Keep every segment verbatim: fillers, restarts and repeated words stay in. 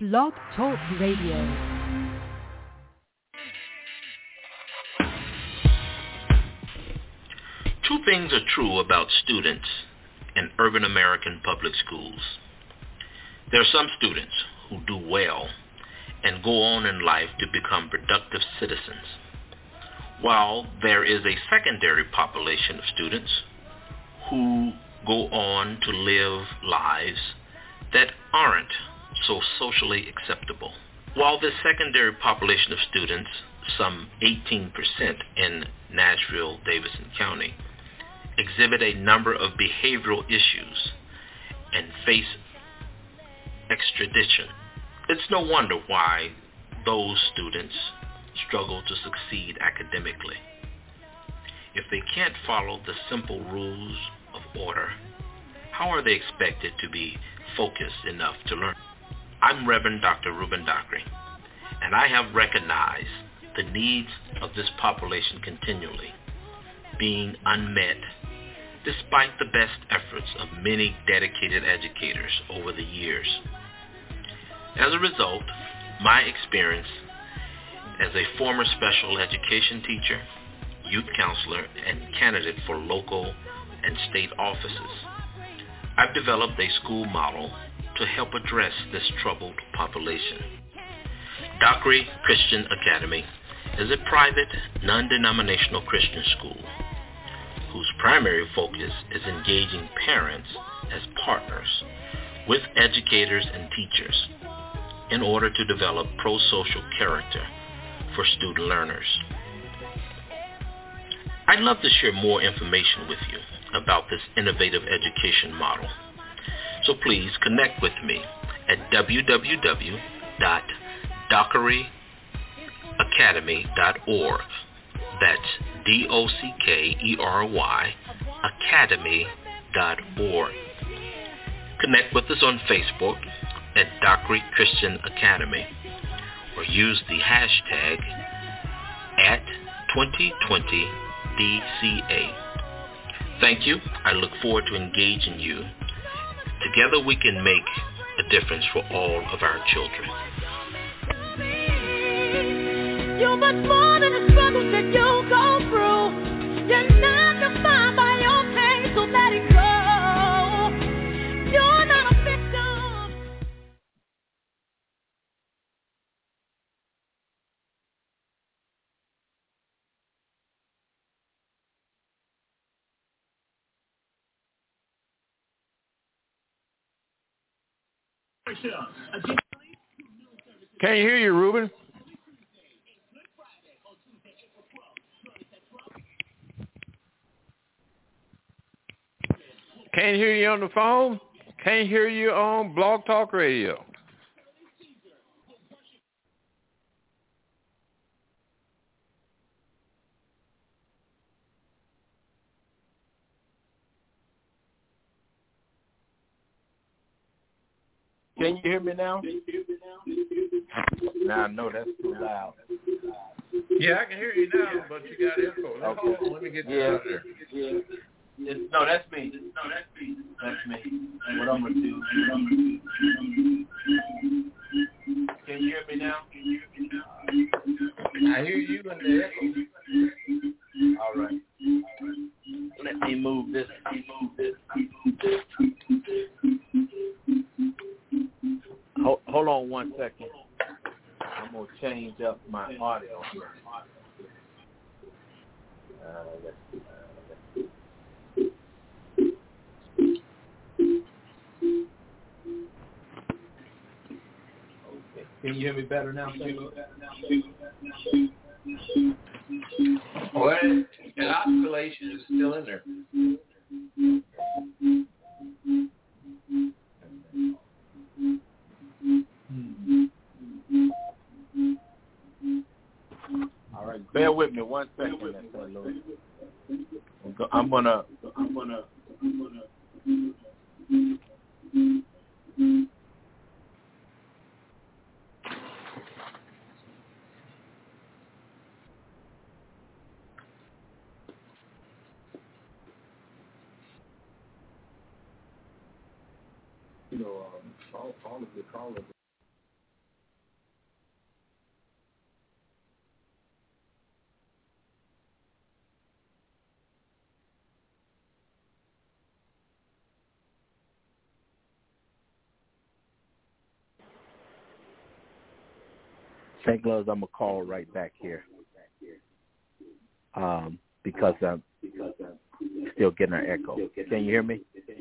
Blog Talk Radio. Two things are true about students in urban American public schools. There are some students who do well and go on in life to become productive citizens, while there is a secondary population of students who go on to live lives that aren't so socially acceptable. While this secondary population of students, some eighteen percent in Nashville, Davidson County, exhibit a number of behavioral issues and face extradition, it's no wonder why those students struggle to succeed academically. If they can't follow the simple rules of order, how are they expected to be focused enough to learn? I'm Reverend Doctor Reuben Dockery, and I have recognized the needs of this population continually being unmet despite the best efforts of many dedicated educators over the years. As a result, my experience as a former special education teacher, youth counselor, and candidate for local and state offices, I've developed a school model to help address this troubled population. Dockery Christian Academy is a private, non-denominational Christian school whose primary focus is engaging parents as partners with educators and teachers in order to develop pro-social character for student learners. I'd love to share more information with you about this innovative education model. So please connect with me at w w w dot dockery academy dot org. That's D O C K E R Y academy dot org. Connect with us on Facebook at Dockery Christian Academy, or use the hashtag at twenty twenty D C A. Thank you. I look forward to engaging you. Together we can make a difference for all of our children. You're much more than the struggles that you go through. You're not defined by your pain, so let it go. You're not a victim. Can't hear you, Reuben. Can't hear you on the phone. Can't hear you on Blog Talk Radio. Can you hear me now? Nah, no, that's too loud. Yeah, I can hear you now, but you got echo. Okay. Hold on, let me get you Yeah. out there. Yeah. It's, no, that's me. No, that's me. That's me. What I'm gonna do? What I'm gonna do. Can you hear me now? Can you hear me now? I hear you in the echo. All right. All right. Let me move this. Let me move this. Let me move this. Hold, hold on one second. I'm gonna change up my audio. Uh, let's see. Can you hear me better now? Well, an oscillation is still in there. All right, bear with me one second. I'm gonna, I'm gonna, I'm gonna. You know, um, all, all of the callers Saint Louis, I'm going to call right back here um, because I'm still getting an echo. Can you hear me?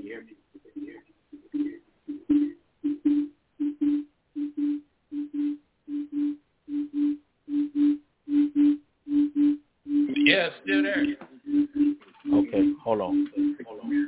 Yeah, it's still there. Okay, hold on. Hold on.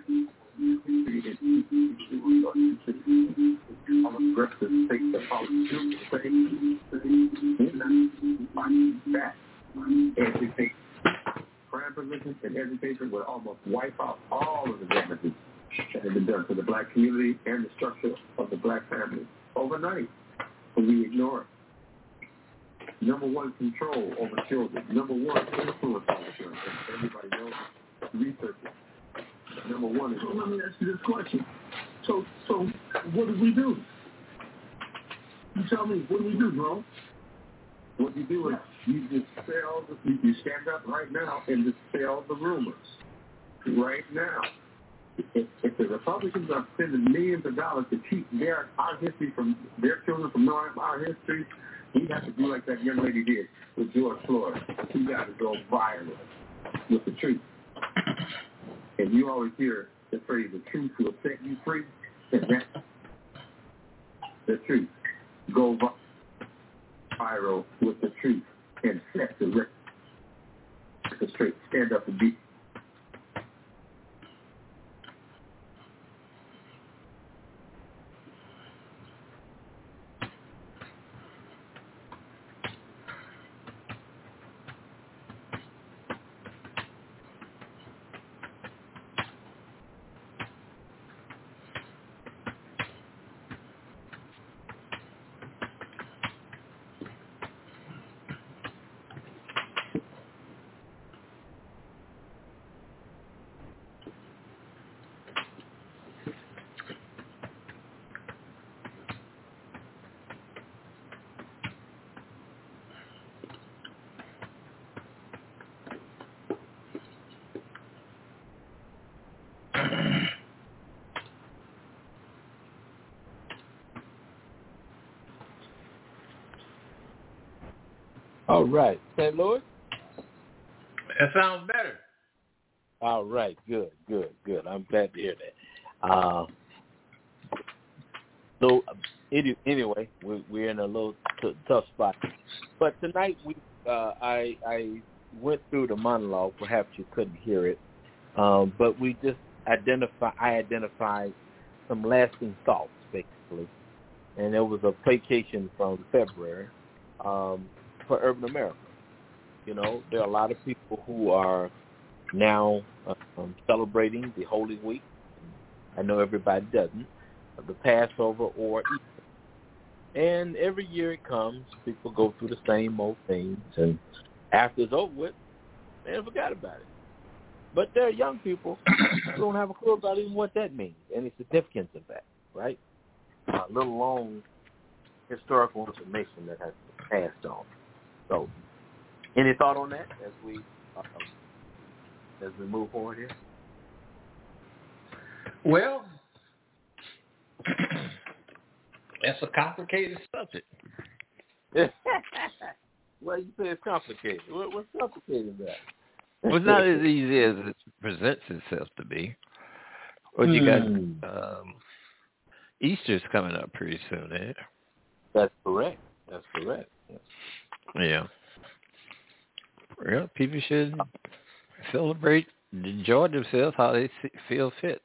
Crime prevention and education would almost wipe out all of the damages that have been done to the black community and the structure of the black family overnight, but we ignore it. Number one, control over children. Number one, influence over children. Everybody knows research it. Number one is, so let me ask you this question. So, so what do we do? You tell me, what do we do, bro? What you do is you dispel, the, you, you stand up right now and dispel the rumors. Right now. If, if the Republicans are spending millions of dollars to keep their our history from their children from knowing our history, we have to do like that young lady did with George Floyd. She got to go viral with the truth. And you always hear the phrase, the truth will set you free. And that's the truth. Go viral with the truth and set the record straight. Stand up and be. All right. Saint Louis? That sounds better. All right. Good, good, good. I'm glad to hear that. Uh, so, any, anyway, we, we're in a little t- tough spot. But tonight, we uh, I, I went through the monologue. Perhaps you couldn't hear it. Um, but we just identify. I identified some lasting thoughts, basically. And it was a placation from February. Um, for urban America. You know, there are a lot of people who are now um, celebrating the Holy Week. I know everybody doesn't, the Passover or Easter. And every year it comes, people go through the same old things, and after it's over with, they forgot about it. But there are young people who don't have a clue about even what that means, any significance of that, right? A little long historical information that has been passed on. So, any thought on that as we uh, as we move forward here? Well, that's a complicated subject. Well, you say it's complicated. What, what's complicated about it? Well, it's not as easy as it presents itself to be. Well, you mm. got um, Easter's coming up pretty soon, eh? That's correct. That's correct. Yes. Yeah. Well, people should celebrate, enjoy themselves how they feel fit.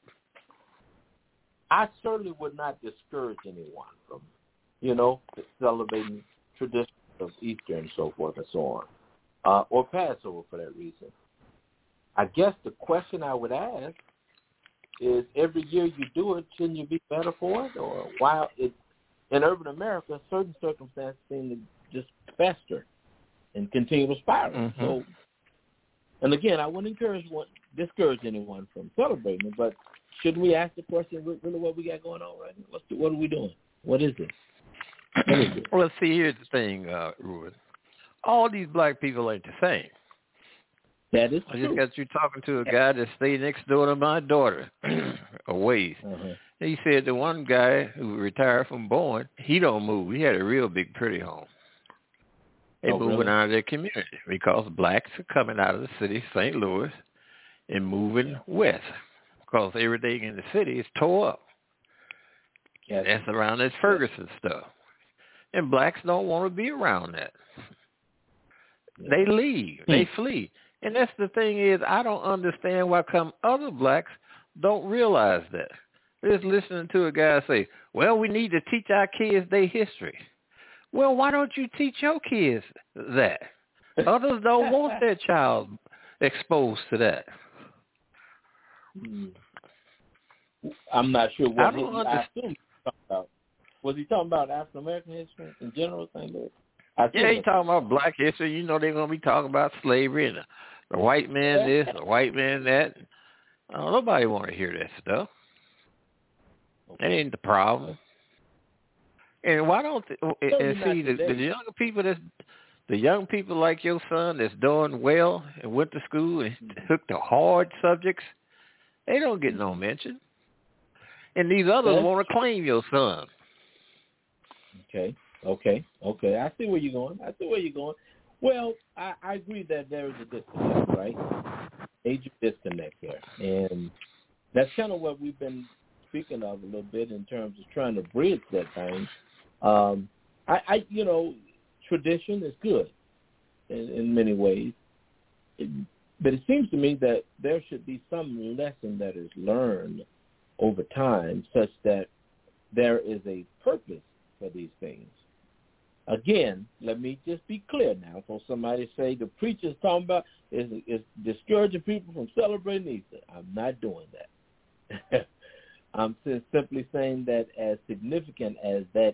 I certainly would not discourage anyone from, you know, celebrating traditions of Easter and so forth and so on, uh, or Passover for that reason. I guess the question I would ask is, every year you do it, shouldn't you be better for it? Or while it, in urban America, certain circumstances seem to just fester and continue to spiral. Mm-hmm. So, and again, I wouldn't encourage one, discourage anyone from celebrating it, but should we ask the question, really what we got going on right now? What's the, what are we doing? What is it? What is it? Well, see, here's the thing, uh, Ruben. All these black people ain't the same. That is I true. just got you talking to a guy that stayed next door to my daughter, a ways. Uh-huh. He said the one guy who retired from Boeing, he don't move. He had a real big, pretty home. They Oh, moving really? out of their community because blacks are coming out of the city of Saint Louis and moving west because everything in the city is tore up. Yes. That's around that Ferguson stuff. And blacks don't want to be around that. Yeah. They leave. Hmm. They flee. And that's the thing is, I don't understand why come other blacks don't realize that. They're just listening to a guy say, well, we need to teach our kids their history. Well, why don't you teach your kids that? Others don't want their child exposed to that. Hmm. I'm not sure I what don't he, I understand. assume he was talking about. Was he talking about African American history in general, Saint Louis? I Yeah, think he talking about black history. You know they're going to be talking about slavery and the, the white man this, the white man that. Oh, nobody want to hear that stuff. That ain't the problem. And why don't they, and see the, the younger people that's the young people like your son that's doing well and went to school and took the hard subjects, they don't get no mention. And these others That's want to claim your son. Okay, okay, okay. I see where you're going. I see where you're going. Well, I, I agree that there is a disconnect, right? Major disconnect there. And that's kind of what we've been speaking of a little bit in terms of trying to bridge that thing. Um, I, I, you know, tradition is good in, in many ways. It, but it seems to me that there should be some lesson that is learned over time such that there is a purpose for these things. Again, let me just be clear now. For somebody say the preacher's talking about is is discouraging people from celebrating Easter. I'm not doing that. I'm simply saying that as significant as that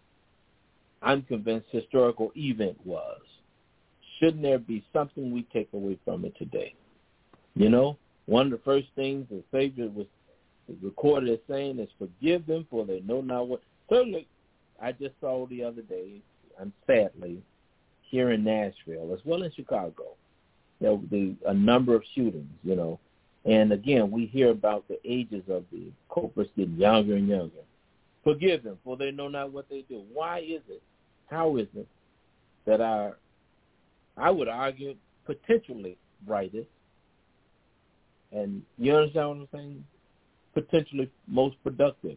I'm convinced historical event was, shouldn't there be something we take away from it today? You know, one of the first things the Savior was recorded as saying is forgive them for they know not what. Certainly, I just saw the other day, I'm sadly, here in Nashville, as well as Chicago, there were the, a number of shootings, you know. And, again, we hear about the ages of the culprits getting younger and younger. Forgive them, for they know not what they do. Why is it, how is it that our, I would argue, potentially brightest, and you understand what I'm saying, potentially most productive,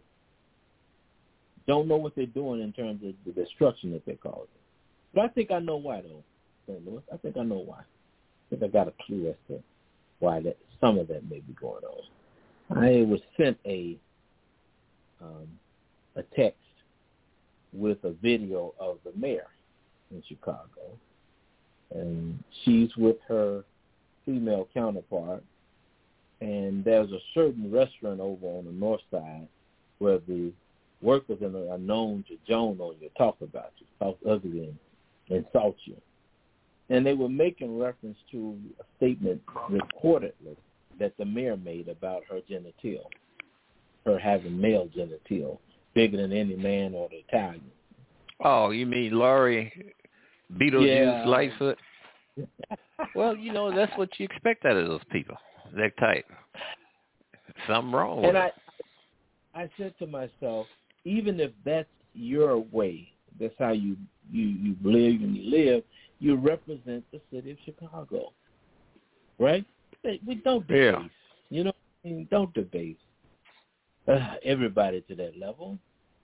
don't know what they're doing in terms of the destruction that they're causing. But I think I know why, though, Saint Louis. I think I know why. I think I got a clue as to why that some of that may be going on. I was sent a um, a text with a video of the mayor in Chicago, and she's with her female counterpart, and there's a certain restaurant over on the north side where the workers in are known to Joan on you, talk about you, talk ugly and insult you. And they were making reference to a statement reportedly that the mayor made about her genital, her having male genital, bigger than any man or the Italian. Oh, you mean Laurie Beetlejuice Yeah. Lightfoot? Well, you know, that's what you expect out of those people, that type. Something wrong with And it. I, I said to myself, even if that's your way, that's how you, you, you live and you live, you represent the city of Chicago, right? We don't debase, Yeah. you know, I mean, don't debase uh, everybody to that level.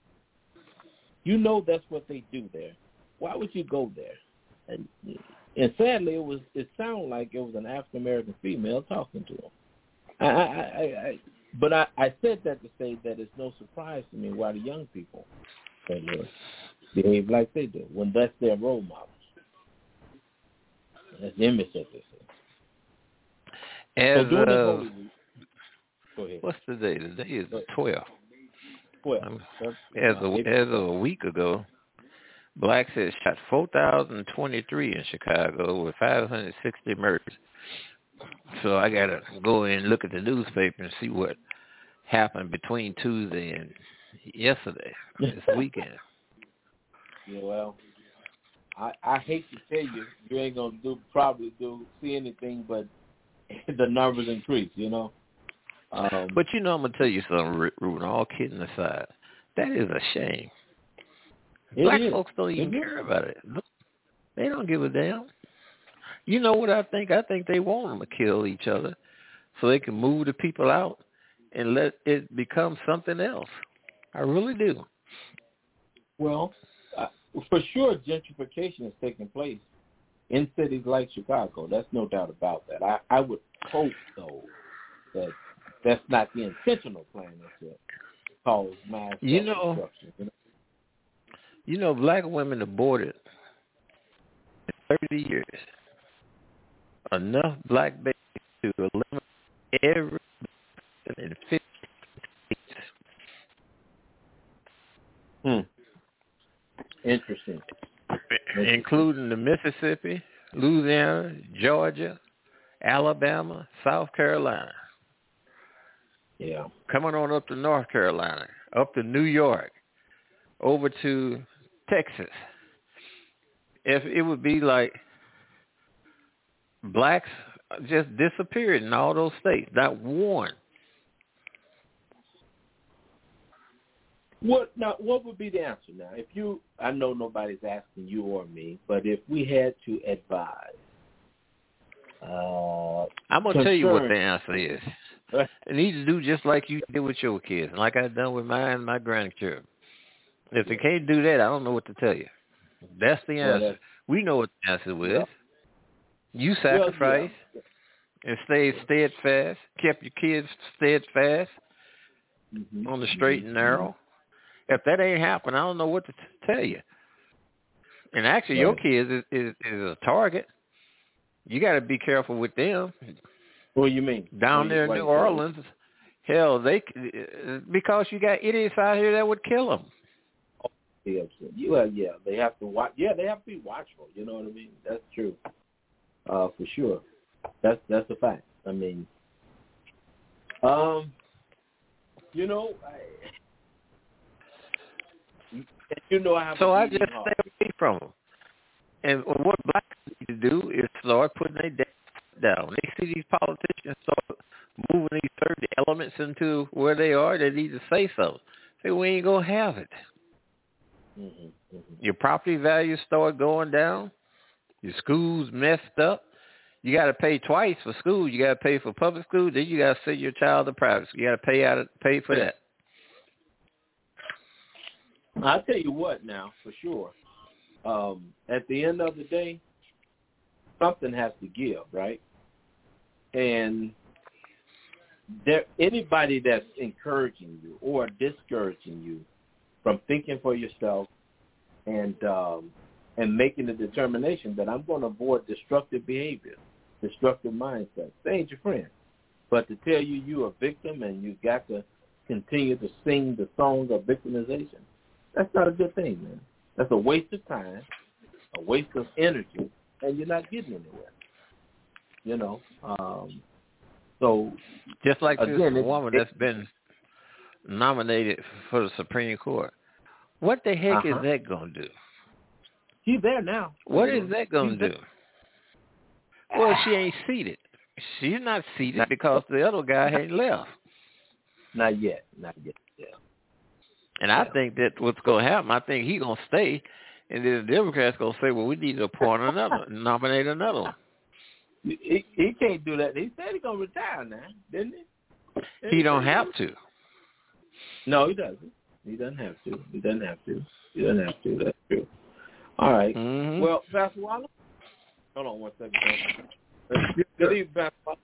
You know that's what they do there. Why would you go there? And, and sadly, it was it sounded like it was an African American female talking to him. I, I, I, I but I, I said that to say that it's no surprise to me why the young people behave like they do when that's their role models. That's the image that they see. As, so during uh, the Holy Week, go ahead. what's the day? The day is the twelfth. Well, Um, that's, As uh, of, as of a week ago, blacks had shot four thousand twenty-three in Chicago with five hundred sixty murders. So I got to go in and look at the newspaper and see what happened between Tuesday and yesterday, this weekend. Yeah, well, I, I hate to tell you, you ain't going to do probably do see anything but the numbers increase, you know. Um, But you know, I'm going to tell you something, Ruben, all kidding aside. That is a shame. Black is. folks don't even It care about it. They They don't give a damn. You know what I think? I think they want them to kill each other so they can move the people out and let it become something else. I really do. Well, uh, for sure, gentrification is taking place in cities like Chicago. That's no doubt about that. I, I would hope, though, that that's not the intentional plan to cause mass you know, destruction. You know, you know, black women aborted in thirty years. Enough black babies to eliminate every in fifty states. Hmm. Interesting. Including the Mississippi, Louisiana, Georgia, Alabama, South Carolina. Yeah. Coming on up to North Carolina, up to New York, over to Texas. If it would be like blacks just disappeared in all those states, not one. What now? What would be the answer now? If you, I know nobody's asking you or me, but if we had to advise, uh, I'm gonna tell you what the answer is. You need to do just like you did with your kids, and like I've done with mine and my grandchildren. If they can't do that, I don't know what to tell you. That's the answer. Well, that's, we know what the answer is. Yeah. You sacrificed well, yeah. and stayed steadfast, kept your kids steadfast mm-hmm. on the straight and narrow. If that ain't happened, I don't know what to t- tell you. And actually, right. your kids is, is, is a target. You got to be careful with them. What do you mean? Down there in New Orleans, hell, they because you got idiots out here that would kill them. Oh, yeah, yeah, yeah. They have to watch. Yeah, they have to be watchful. You know what I mean? That's true, uh, for sure. That's that's a fact. I mean, um, you know, I, you know, I have. So I just stay away from them. And what blacks need to do is start putting their debt down. They see these politicians start moving these certain elements into where they are, they need to say something. Say, we ain't going to have it. Mm-hmm, mm-hmm. Your property values start going down. Your school's messed up. You got to pay twice for school. You got to pay for public school. Then you got to send your child to private school. You got to pay out, pay for that. I'll tell you what now, for sure. Um, at the end of the day, something has to give, right? And there, anybody that's encouraging you or discouraging you from thinking for yourself and um, and making the determination that I'm going to avoid destructive behavior, destructive mindset, they ain't your friend. But to tell you you're a victim and you got to continue to sing the song of victimization, that's not a good thing, man. That's a waste of time, a waste of energy, and you're not getting anywhere. You know, um, so just like again, this woman that's been nominated for the Supreme Court. What the heck uh-huh. is that going to do? She's there now. What is that going to do? Well, she ain't seated. She's not seated because the other guy ain't left. Not yet. Not yet. Yeah. And I yeah. think that what's going to happen, I think he's going to stay, and then the Democrats going to say, well, we need to appoint another, nominate another one. He, he can't do that. He said he's going to retire now, didn't he? He, he don't have to. No, he doesn't. He doesn't have to. He doesn't have to. He doesn't have to. That's true. All right. Mm-hmm. Well, Pastor Waller, hold on one second. Good evening, Pastor Waller.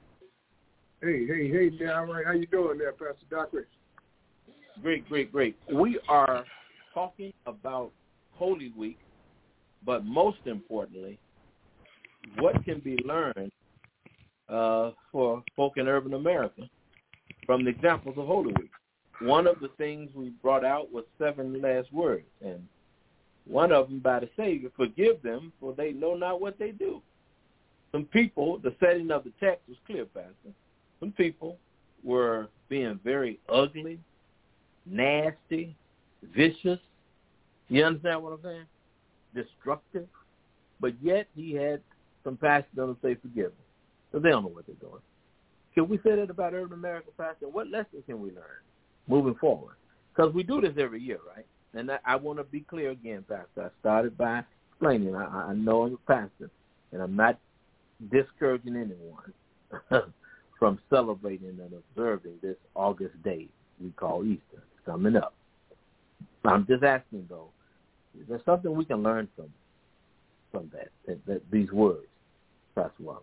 Hey, hey, hey, yeah, all right. How you doing there, Pastor Doctor? Great, great, great. We are talking about Holy Week, but most importantly, what can be learned uh, for folk in urban America from the examples of Holy Week. One of the things we brought out was seven last words, and one of them by the Savior, forgive them, for they know not what they do. Some people, the setting of the text was clear, Pastor. Some people were being very ugly, nasty, vicious. You understand what I'm saying? Destructive. But yet he had compassion on them to say forgive them. Because they don't know what they're doing. Can we say that about urban America, Pastor? What lessons can we learn moving forward? Because we do this every year, right? And I, I want to be clear again, Pastor. I started by explaining. I, I know I'm a pastor, and I'm not discouraging anyone from celebrating and observing this August day we call Easter. It's coming up. I'm just asking, though, is there something we can learn from from that, that, that these words, Pastor Wallace?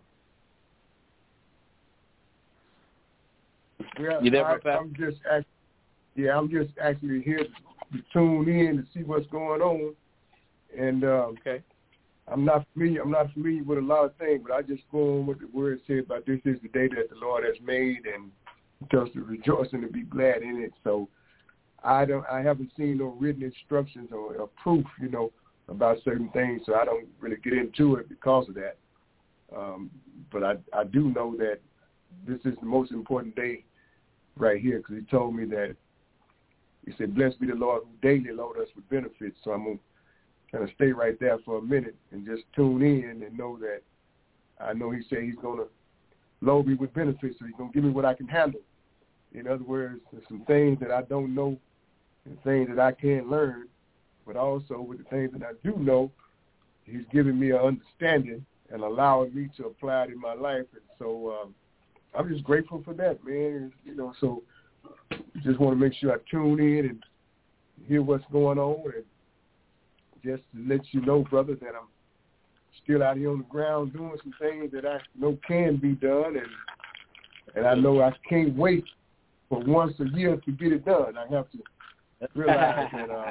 Well, you there, I, I'm just act- yeah, I'm just actually here to tune in to see what's going on, and uh, okay. I'm not familiar. I'm not familiar with a lot of things, but I just go on what the word says about this is the day that the Lord has made, and just to rejoice and to be glad in it. So I don't. I haven't seen no written instructions or, or proof, you know, about certain things. So I don't really get into it because of that. Um, but I I do know that this is the most important day right here, because He told me that He said, "Blessed be the Lord who daily load us with benefits." So I'm gonna kind of stay right there for a minute and just tune in and know that I know He said He's going to load me with benefits, so He's going to give me what I can handle. In other words, there's some things that I don't know and things that I can't learn, but also with the things that I do know, He's giving me an understanding and allowing me to apply it in my life. And so um, I'm just grateful for that, man. You know, so just want to make sure I tune in and hear what's going on, and just to let you know, brother, that I'm still out here on the ground doing some things that I know can be done, and and I know I can't wait for once a year to get it done. I have to realize that uh,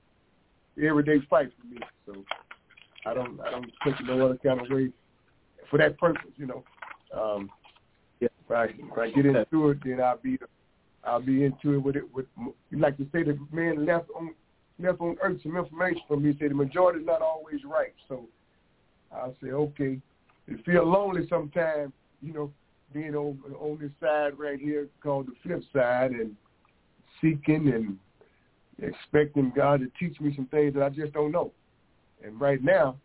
everyday fight for me. So I don't I don't take it no other kind of way for that purpose, you know. Um, if I if I get into it, then I'll be I'll be into it with it. With you like to say, the man left on left on earth some information from me. Say the majority is not always right. So I'll say, okay, it feel lonely sometimes, you know, being on on this side right here called the flip side, and seeking and expecting God to teach me some things that I just don't know. And right now,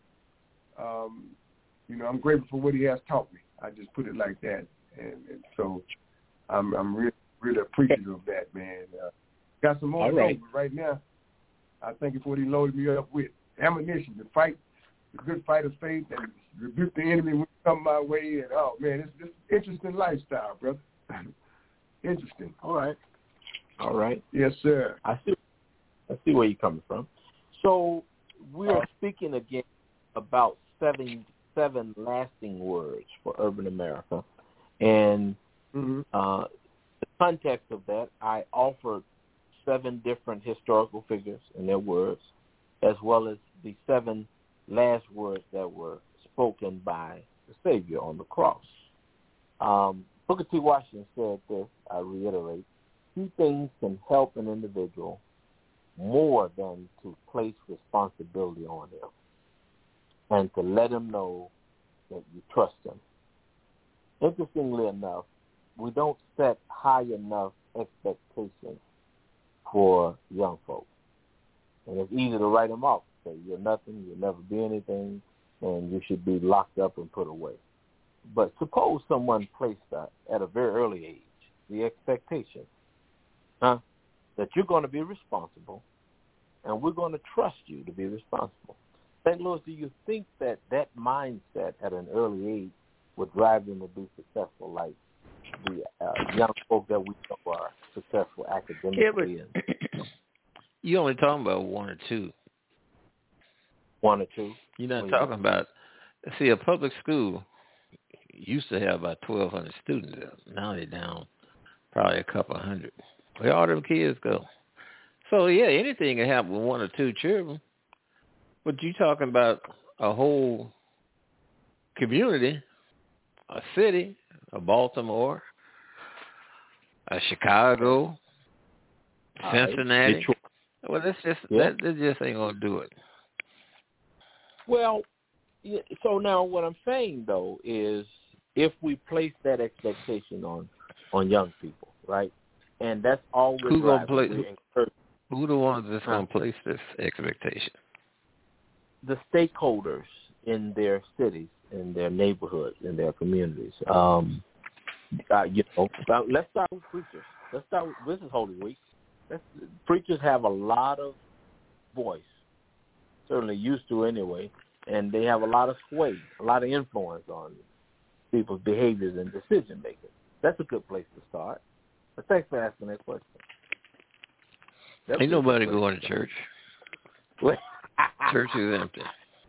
um, you know, I'm grateful for what He has taught me. I just put it like that, and, and so I'm I'm really really appreciative of that, man. Uh, got some more All right. to know, but right now, I think it's what He loaded me up with: ammunition to fight the good fight of faith and rebuke the enemy when he come my way. And oh man, it's just interesting lifestyle, brother. Interesting. All right. All right. Yes, sir. I see. I see where you're coming from. So we are speaking again about seven seven lasting words for urban America, and mm-hmm. uh, the context of that, I offered seven different historical figures and their words, as well as the seven last words that were spoken by the Savior on the cross. Um, Booker T. Washington said this, I reiterate, two things can help an individual more than to place responsibility on him and to let him know that you trust him. Interestingly enough, we don't set high enough expectations for young folks. And it's easy to write them off. Say, you're nothing, you'll never be anything, and you should be locked up and put away. But suppose someone placed that at a very early age, the expectation, huh, that you're going to be responsible, and we're going to trust you to be responsible. Saint Louis, do you think that that mindset at an early age would drive them to be successful, like the uh, young folk that we know are successful academically? Yeah, but you're only talking about one or two. One or two? You're not well, talking about, see, a public school used to have about twelve hundred students. Now they're down probably a couple of hundred. Where all them kids go? So, yeah, anything can happen with one or two children. But you're talking about a whole community, a city, a Baltimore, a Chicago, Cincinnati. Detroit. Well, that's just, yeah. that, that just ain't going to do it. Well, so now what I'm saying, though, is if we place that expectation on, on young people, right, and that's all we're Who gonna driving, play, we're who the ones that's going to place this expectation? The stakeholders in their cities, in their neighborhoods, in their communities. Um, uh, you know, let's start with preachers. Let's start with, this is Holy Week. Let's, preachers have a lot of voice. certainly used to anyway, and they have a lot of sway, a lot of influence on people's behaviors and decision making. That's a good place to start. But thanks for asking that question. That's Ain't nobody going to church. Church is empty.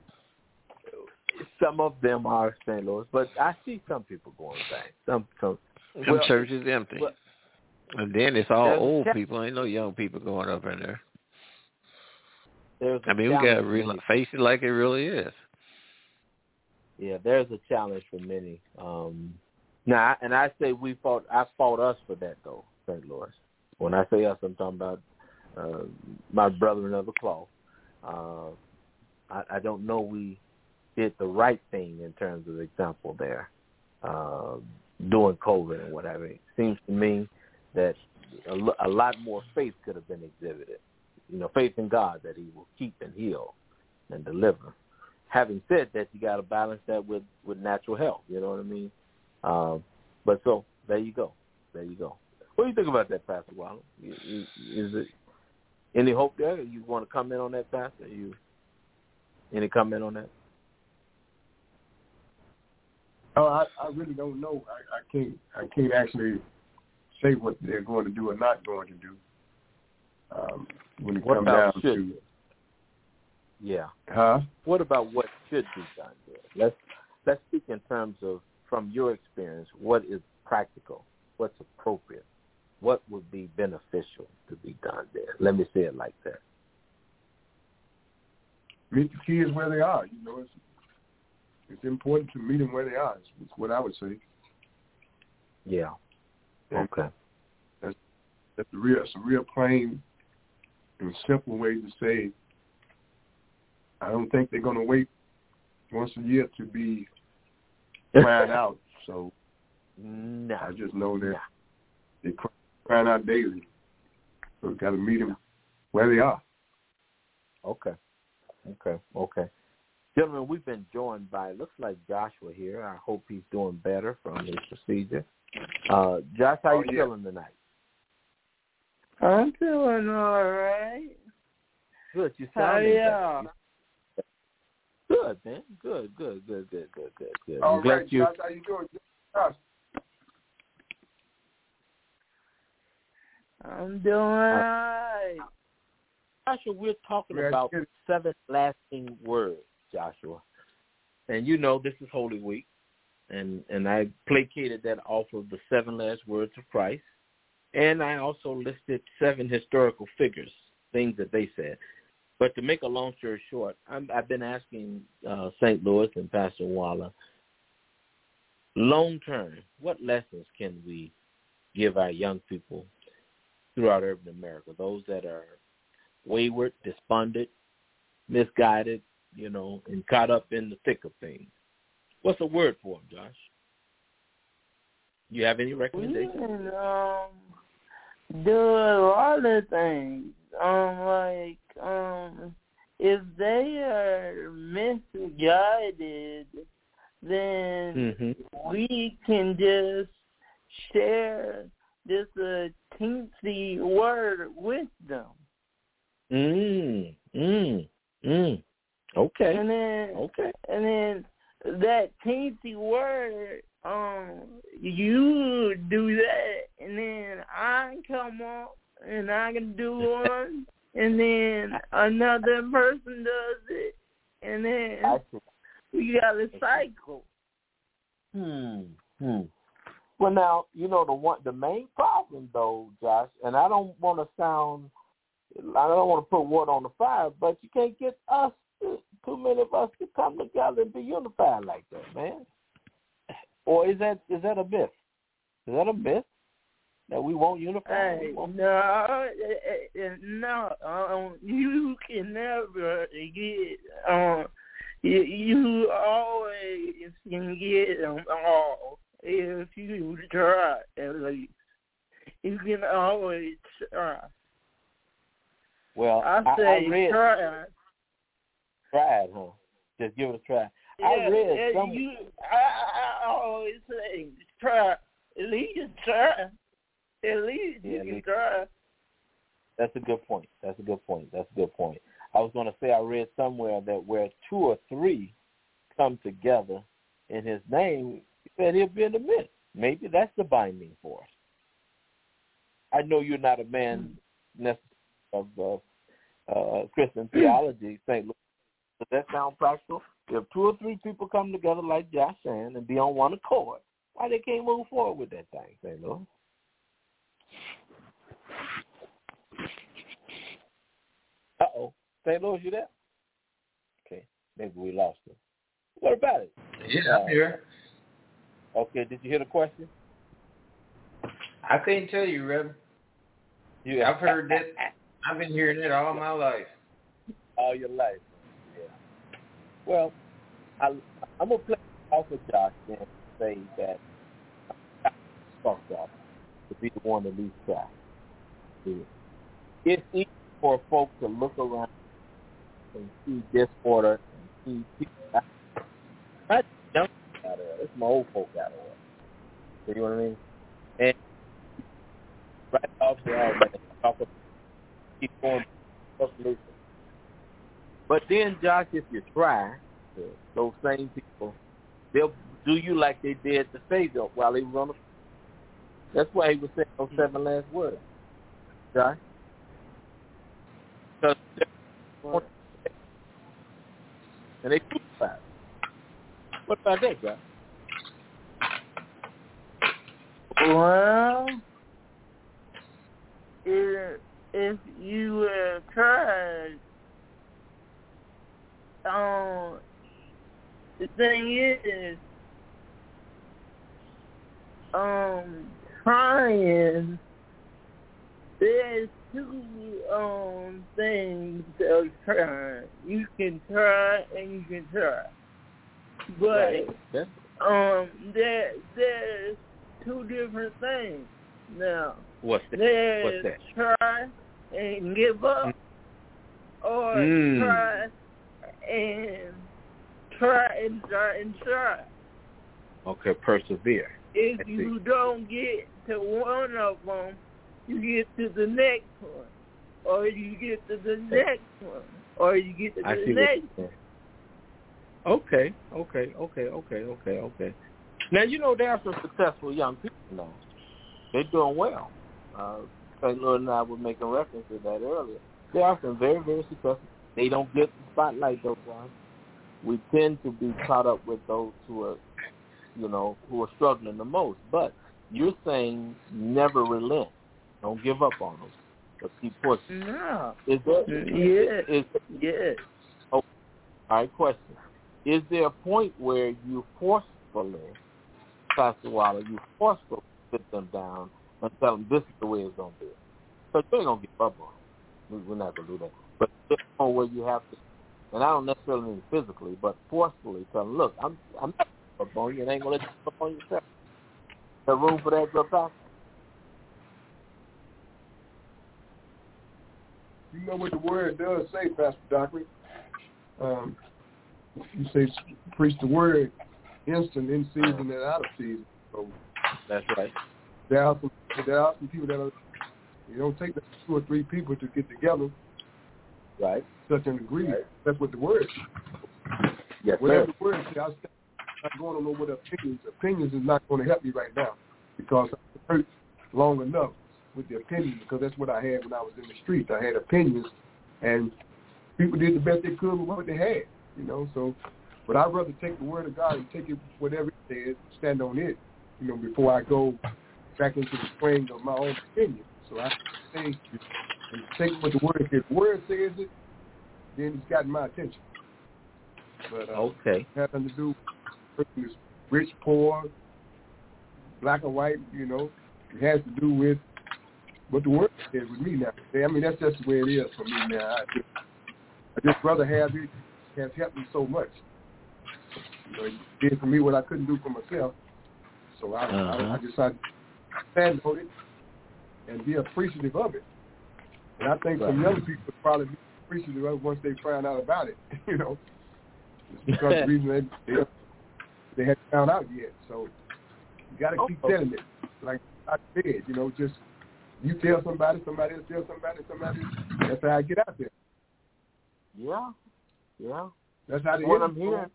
Some of them are Saint Louis, but I see some people going back. Some, some, some well, church is empty. Well, and then it's all old ca- people. Ain't no young people going up in there. There's I mean, we got to real, face it like it really is. Yeah, there's a challenge for many. Um, now, and I say we fought. I fought us for that though, Saint Louis. When I say us, I'm talking about uh, my brother of the cloth. Uh, I, I don't know we did the right thing in terms of example there uh, during COVID and whatever. It seems to me that a, a lot more faith could have been exhibited. You know, faith in God that he will keep and heal and deliver. Having said that, you got to balance that with, with natural health. You know what I mean? Um, but so there you go. There you go. What do you think about that, Pastor Waller? Is, is it any hope there? You want to comment on that, Pastor? You any comment on that? Oh, I, I really don't know. I, I can't. I can't actually say what they're going to do or not going to do. Um, when it what comes about down should? to Yeah. Huh? What about what should be done there? Let's let's speak in terms of from your experience. What is practical? What's appropriate? What would be beneficial to be done there? Let me say it like that. Meet the kids where they are. You know, it's it's important to meet them where they are. It's what I would say. Yeah. And okay. That's that's a real. It's a real plain and simple way to say. I don't think they're going to wait once a year to be crying out. So no. I just know that they're crying out daily. So we've got to meet them where they are. Okay. Okay. Okay. Gentlemen, we've been joined by, it looks like Joshua here. I hope he's doing better from his procedure. Uh, Josh, how Oh, you yeah. feeling tonight? I'm feeling all right. Good. You How sound y'all? Good, man. Good, good, good, good, good, good, good. All I'm glad right, you. Josh, how you doing? Josh? I'm doing all right. Joshua, we're talking Yeah, about good. seven lasting words, Joshua. And you know this is Holy Week, and, and I placated that off of the seven last words of Christ. And I also listed seven historical figures, things that they said. But to make a long story short, I'm, I've been asking uh, Saint Louis and Pastor Waller, long term, what lessons can we give our young people throughout urban America, those that are wayward, despondent, misguided, you know, and caught up in the thick of things? What's a word for them, Josh? You have any recommendations? We can um, do a lot of things. Um, like, um, if they are misguided, then Mm-hmm. we can just share just a teensy word with them. Mm, mm, mm. Okay. And then, Okay. and then that teensy word, um, you do that, and then I come up and I can do one, and then another person does it, and then we got a cycle. Hmm. Hmm. Well, now you know the one, the main problem though, Josh, and I don't want to sound, I don't want to put wood on the fire, but you can't get us, too many of us, to come together and be unified like that, man. Or is that is that a myth? Is that a myth that we won't unify? Hey, no, no, um, you can never get, um, you, you always can get them all if you try, at least. You can always try. Well, I I, say I read, try. tried, huh? Just give it a try. Yeah, I read yeah, some. you, I, I always say try. At least try. At least Yeah, you at can least. try. That's a good point. That's a good point. That's a good point. I was going to say I read somewhere that where two or three come together in his name, he said he'll be in the midst. Maybe that's the binding force. I know you're not a man necessarily of uh, uh, Christian theology, Saint Louis. Does that sound practical? If two or three people come together like Josh saying and be on one accord, why they can't move forward with that thing, Saint Louis? Uh-oh. Saint Louis, you there? Okay, maybe we lost him. What about it? Yeah, I'm uh, here. Okay, did you hear the question? I couldn't tell you, Reverend. You, I've heard that. I've been hearing it all my life. All your life. Yeah. Well, I, I'm going to play off of Josh and say that fuck off to be the one to least try. It's easy for folks to look around and see disorder and see people out there. Not young out there. It's my old folk out there. You know what I mean? And right off the all man, talk about keep going solution. But then, Josh, if you try, those same people, they'll do you like they did the Savior while he was on the. That's why he was saying those seven last words, Josh. Because and they crucified. What about that, Josh? Well, if, if you uh, tried, um, the thing is, um, trying, there's two um things of trying. You can try and you can try. But Right. um, there there's two different things. Now, What's that? there's What's try and give up, Mm. or Mm. try and try and try and try. Okay, persevere. If I see. you don't get to one of them, you get to the next one, or you get to the next one, or you get to I the see what next you're saying. Okay, okay, okay, okay, okay, okay. Now, you know, there are some successful young people now. They're doing well. Uh, Saint Louis and I were making reference to that earlier. There are some very, very successful. They don't get the spotlight, those ones. We tend to be caught up with those who are, you know, who are struggling the most. But you're saying never relent. Don't give up on them, but keep pushing. No. Is there? Yes. Is, Yes. oh, all right, question. Is there a point where you forcefully, Pastor Waller, you forcefully sit them down and tell them this is the way it's going to be? Because they ain't going to give up on it. We're not going to do that. But there's a point where you have to, and I don't necessarily mean physically, but forcefully tell them, look, I'm I'm not going to give up on you and I ain't going to let you give up on yourself. Is there room for that, good Pastor? You know what the word does say, Pastor Dockery? Um, you say preach the word instant, in season, and out of season. So that's right. There are some there are some people that are. You don't take the two or three people to get together. Right. Such an agreement. Right. That's what the word is. Yes, Whatever sir. the word says, I'm not going on over the opinions. Opinions is not going to help me right now because I've hurt long enough with the opinions because that's what I had when I was in the streets. I had opinions, and people did the best they could with what they had, you know. So, but I'd rather take the word of God and take it whatever it says, stand on it, you know, before I go back into the swing of my own opinion. So I say and take what the word, if the word says it, then it's gotten my attention. But uh, okay, it has nothing to do with rich, poor, black or white. You know, it has to do with what the word says with me now. I mean, that's just the way it is for me now. I just, I just rather have it. It has helped me so much. You know, it did for me what I couldn't do for myself. So I, uh-huh. I, I decided to stand on it and be appreciative of it. And I think right. some young people would probably be appreciative of it once they find out about it, you know. It's because the reason they, they hadn't found out yet. So you got to keep oh, telling it. Like I said, you know, just you tell somebody, somebody else tell somebody, somebody. That's how I get out there. Yeah, yeah. That's how the What I'm enemy's hearing.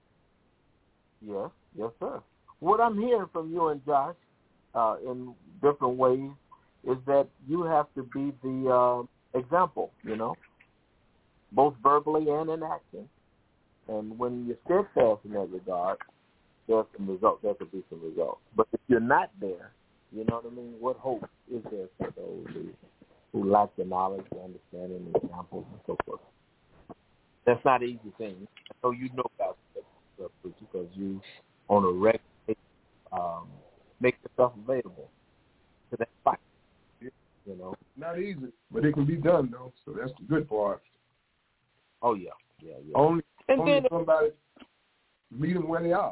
Yes, yes, sir. What I'm hearing from you and Josh, uh, in different ways, is that you have to be the uh, example. You know, both verbally and in action. And when you're steadfast in that regard, there's some results. There could be some results. But if you're not there, you know what I mean? What hope is there for those who, who lack the knowledge, the understanding, the examples, and so forth? That's not an easy thing. I know you know about stuff because you, on a regular basis, um, make yourself available to that fight. You know, not easy, but it can be done though. So that's the good part. Oh yeah, yeah, yeah. Only, and only then somebody meet them where they are.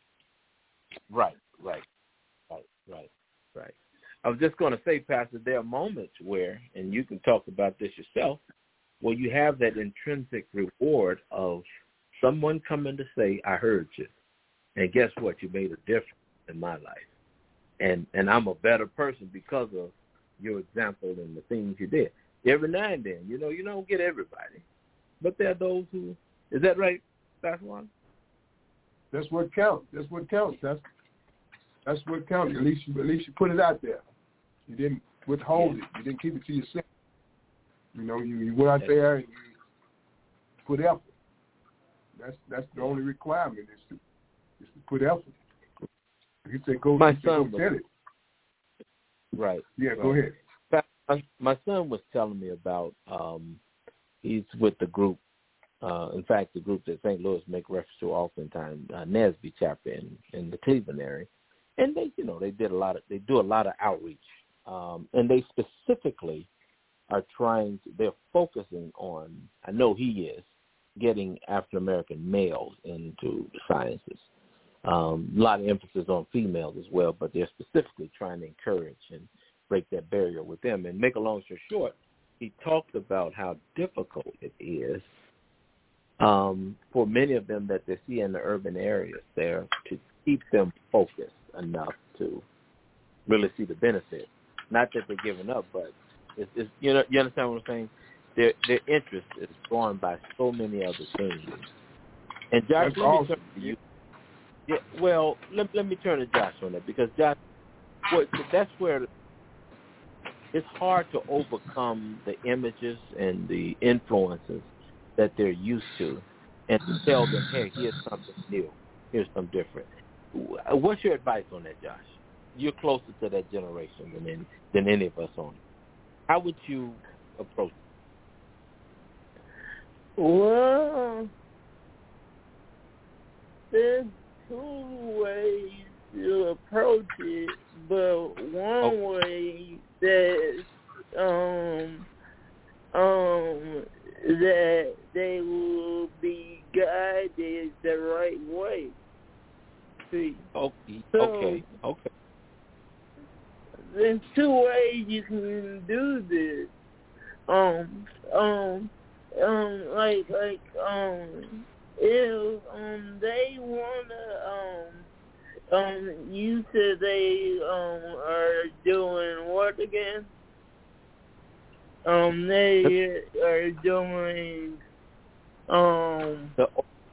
Right, right, right, right, right. I was just going to say, Pastor, there are moments where, and you can talk about this yourself, where you have that intrinsic reward of someone coming to say, "I heard you," and guess what? You made a difference in my life, and and I'm a better person because of your example and the things you did. Every now and then, you know, you don't get everybody, but there are those who. Is that right, Pastor Juan? That's what counts. That's what counts. That's that's what counts. At least you at least you put it out there. You didn't withhold yeah. it. You didn't keep it to yourself. You know, you, you went out yeah. there and you put effort. That's that's the only requirement is to is to put effort. You say go, my you son go was, tell it. Right. Yeah, right. go ahead. My, my son was telling me about um, he's with the group. Uh, in fact, the group that Saint Louis make reference to oftentimes, uh, Nesby chapter in, in the Cleveland area, and they, you know, they did a lot of, they do a lot of outreach, um, and they specifically are trying to, they're focusing on, I know he is, getting African American males into the sciences. Um, a lot of emphasis on females as well, but they're specifically trying to encourage and break that barrier with them. And make a long story short, he talked about how difficult it is. Um, for many of them that they see in the urban areas there to keep them focused enough to really see the benefit. Not that they're giving up, but it's, it's you know you understand what I'm saying? Their their interest is drawn by so many other things. And Josh, That's let awesome. me turn to you. Yeah, well, let let me turn to Josh on that because Josh, what, that's where it's hard to overcome the images and the influences that they're used to, and to tell them, hey, here's something new, here's something different. What's your advice on that, Josh? You're closer to that generation than any, than any of us on it. How would you approach it? Well, there's two ways to approach it, but one okay. way that um um that they will be guided the right way. See? Okay. So, okay. Okay. There's two ways you can do this. Um, um, um, like, like, um, if um they wanna um um you said they um are doing what again? Um, they are doing um the,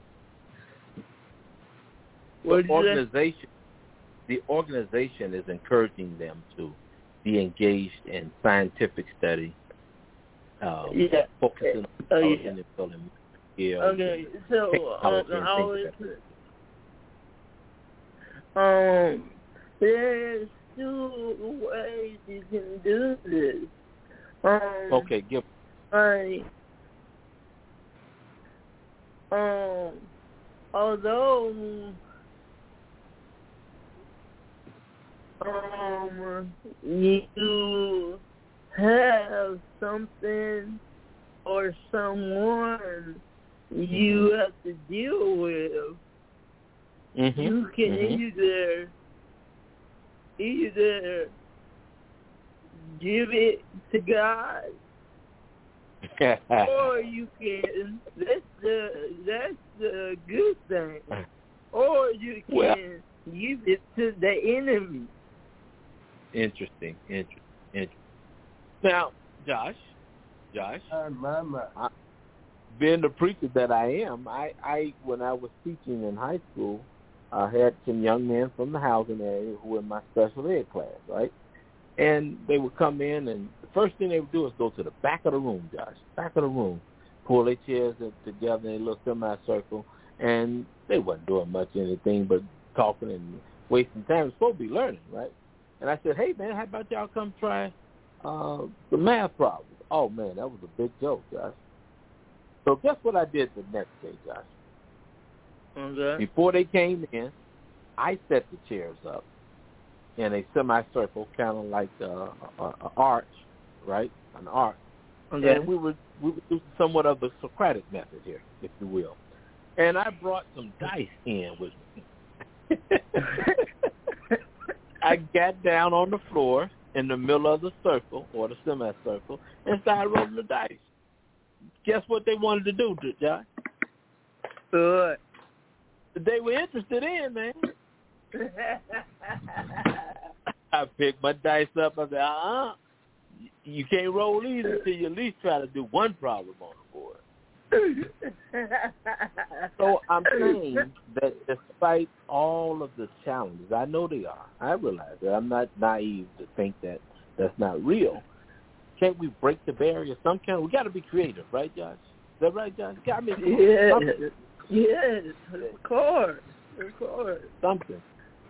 what the organization. The organization is encouraging them to be engaged in scientific study, um, yeah. focusing oh, on yeah. and building skills. Okay, so um, and I was, um, there's two ways you can do this. Um, okay, give. Like, um, although. Um, you have something or someone you have to deal with. Mm-hmm. You can mm-hmm. either either give it to God, or you can. That's the that's the good thing. Or you can well, give it to the enemy. Interesting, interesting, interesting. Now, Josh, Josh, my, my, my. I, being the preacher that I am, I, I when I was teaching in high school, I had some young men from the housing area who were in my special ed class, right? And they would come in, and the first thing they would do is go to the back of the room, Josh, back of the room, pull their chairs together in a little semicircle, and they wasn't doing much anything but talking and wasting time. It's supposed to be learning, right? And I said, hey, man, how about y'all come try uh, the math problems? Oh, man, that was a big joke, Josh. So guess what I did the next day, Josh? Okay. Before they came in, I set the chairs up in a semicircle, kind of like uh, an arch, right? An arch. Okay. And we would we would do somewhat of the Socratic method here, if you will. And I brought some dice in with me. I got down on the floor in the middle of the circle or the semicircle and started rolling the dice. Guess what they wanted to do, John? Good. They were interested in, man. I picked my dice up. I said, uh-uh. You can't roll these until you at least try to do one problem on the board. So I'm saying that despite all of the challenges, I know they are. I realize that. I'm not naive to think that that's not real. Can't we break the barrier some kind? We got to be creative, right, Josh? Is that right, Josh? I mean, yeah, something. yes, of course, of course, something.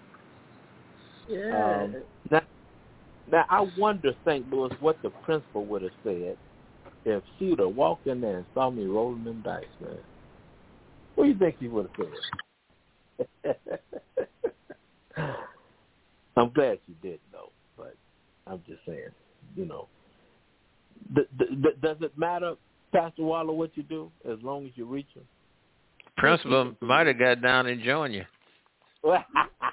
Yeah. Um, now, now, I wonder, Saint Louis, what the principal would have said if she would have walked in there and saw me rolling them dice, man. What do you think she would have said? I'm glad she didn't, though, but I'm just saying, you know. The, the, the, does it matter, Pastor Waller, what you do as long as you reach them? Principal might have got down and joined you. Well,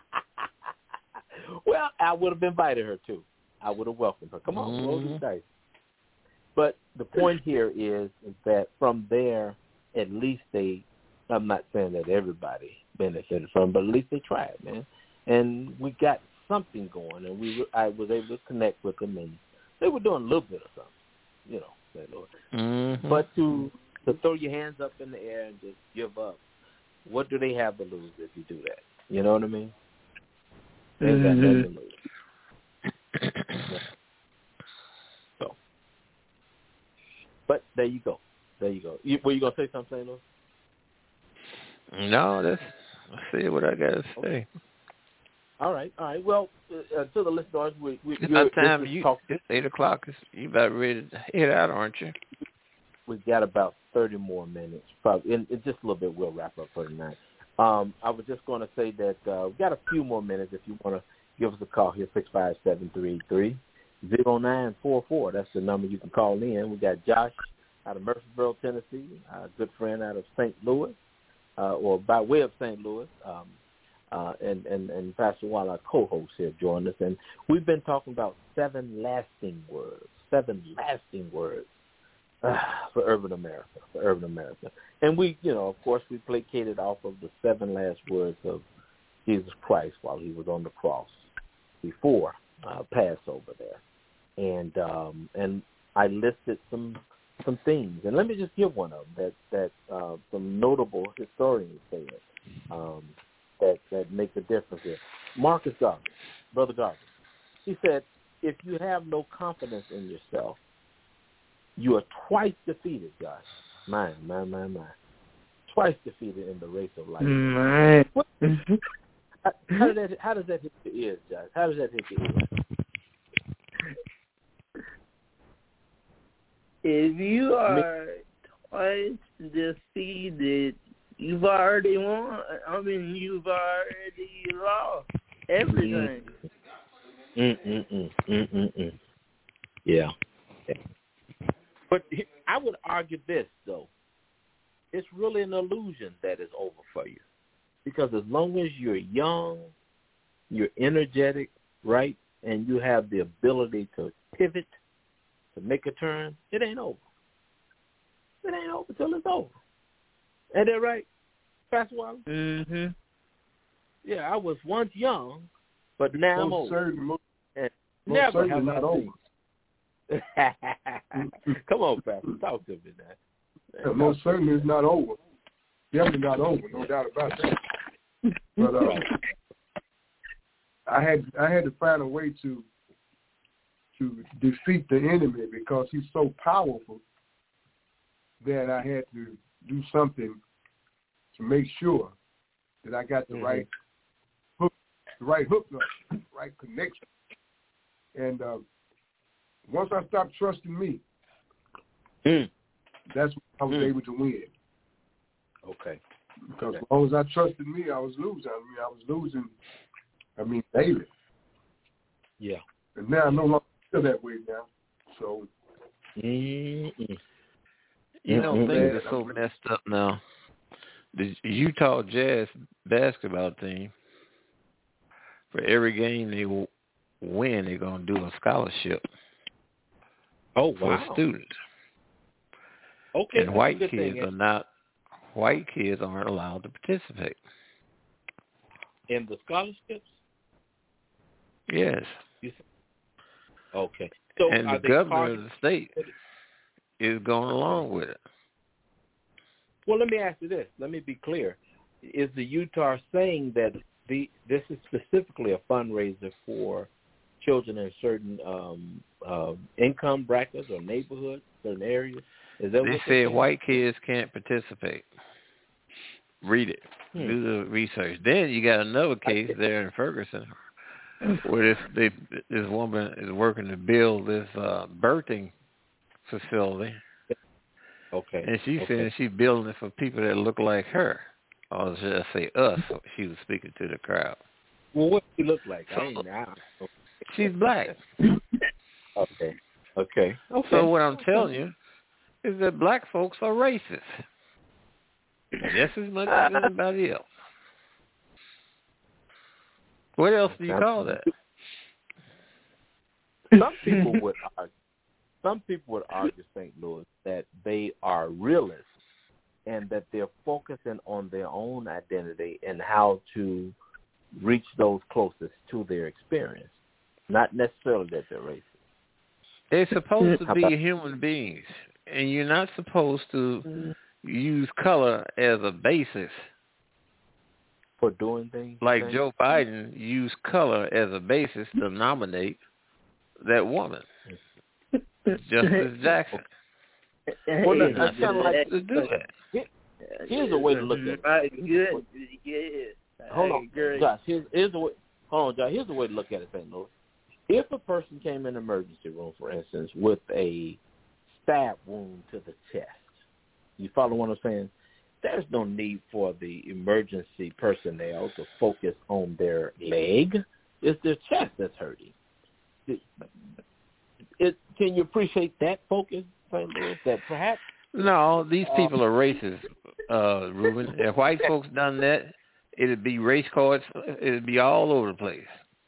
I would have invited her, too. I would have welcomed her. Come on, mm-hmm. roll these dice. But the point here is, is that from there, at least they, I'm not saying that everybody benefited from, but at least they tried, man. And we got something going, and we I was able to connect with them, and they were doing a little bit of something, you know, Saint Louis. Mm-hmm. But to to throw your hands up in the air and just give up, what do they have to lose if you do that? You know what I mean? They ain't got nothing to lose. So, but there you go. There you go. You, were you gonna say something, Saint Louis? No, that's. Let's see what I gotta say. Okay. All right, all right. Well, uh, to the listeners, we we it's about time you. Talk it's eight o'clock. It's, you about ready to head out, aren't you? We've got about thirty more minutes, probably. In, in just a little bit, we'll wrap up for tonight. Um, I was just going to say that uh, we've got a few more minutes. If you want to give us a call here, six five seven three eight three zero nine four four. That's the number you can call in. We got Josh out of Murfreesboro, Tennessee, a good friend out of Saint Louis, uh, or by way of Saint Louis. Um, Uh, and, and, and Pastor Waller, our co-host here, joined us. And we've been talking about seven lasting words, seven lasting words uh, for urban America, for urban America. And we, you know, of course, we placated off of the seven last words of Jesus Christ while he was on the cross before uh, Passover there. And um, and I listed some some things. And let me just give one of them that, that uh, some notable historians said. Um That, that make a difference here. Marcus Garvey, Brother Garvey, he said, if you have no confidence in yourself, you are twice defeated, Josh. My, my, my, my. Twice defeated in the race of life. My. how, how, does that, how does that hit your ears, Josh? How does that hit your ears? If you are twice defeated, you've already won. I mean, you've already lost everything. Mm-mm-mm. Mm-mm-mm. Yeah. But I would argue this, though. It's really an illusion that it's over for you. Because as long as you're young, you're energetic, right, and you have the ability to pivot, to make a turn, it ain't over. It ain't over till it's over. Ain't that right, Pastor Waller? Mm-hmm. Yeah, I was once young, but now I'm old. Certainly, most, and most never have not I over. seen. Come on, Pastor, talk to me now. most certainly it's not over. Definitely not over, no doubt about that. But uh, I had I had to find a way to to defeat the enemy because he's so powerful that I had to do something to make sure that I got the mm-hmm. right hook, the right hook up, the right connection. And uh, once I stopped trusting me, mm. that's when I was mm. able to win. Okay. Because okay. as long as I trusted me, I was losing. I mean, I was losing, I mean, daily. Yeah. And now I no longer feel that way now. So. Mm-mm. You know, mm-hmm. things are so messed up now. The Utah Jazz basketball team, for every game they win, they're going to do a scholarship. Oh, wow. For students. Okay. And white kids thing, are not, white kids aren't allowed to participate. In the scholarships? Yes. Okay. So and the governor of the state is going along with it. Well, let me ask you this. Let me be clear. Is the Utah saying that the this is specifically a fundraiser for children in certain um, uh, income brackets or neighborhoods, certain areas? Is that they what said white kids can't participate. Read it. Hmm. Do the research. Then you got another case there in Ferguson where this they, this woman is working to build this uh, birthing facility. Okay. And she okay. said she's building it for people that look like her. Or should I say us? She was speaking to the crowd. Well, what does she look like? So, I ain't know. She's black. Okay. Okay. Okay. So what I'm telling you is that black folks are racist. Just as much as anybody else. What else do you call that? Some people would argue, some people would argue, Saint Louis, that they are realists and that they're focusing on their own identity and how to reach those closest to their experience, not necessarily that they're racist. They're supposed to be human beings, and you're not supposed to use color as a basis. For doing things? Like things? Joe Biden used color as a basis to nominate that woman, Justice Jackson. Well, you're not supposed to do that. Here's a way to look at it. Good. Yeah. Hold on, Josh. Here's, here's a way. Hold on, Josh. Here's the way to look at it, Saint Louis. If a person came in the emergency room, for instance, with a stab wound to the chest, you follow what I'm saying? There's no need for the emergency personnel to focus on their leg. It's their chest that's hurting. It, it, can you appreciate that focus, Saint Louis? That perhaps no, these people are racist, uh, Ruben. If white folks done that, it'd be race cards. It'd be all over the place.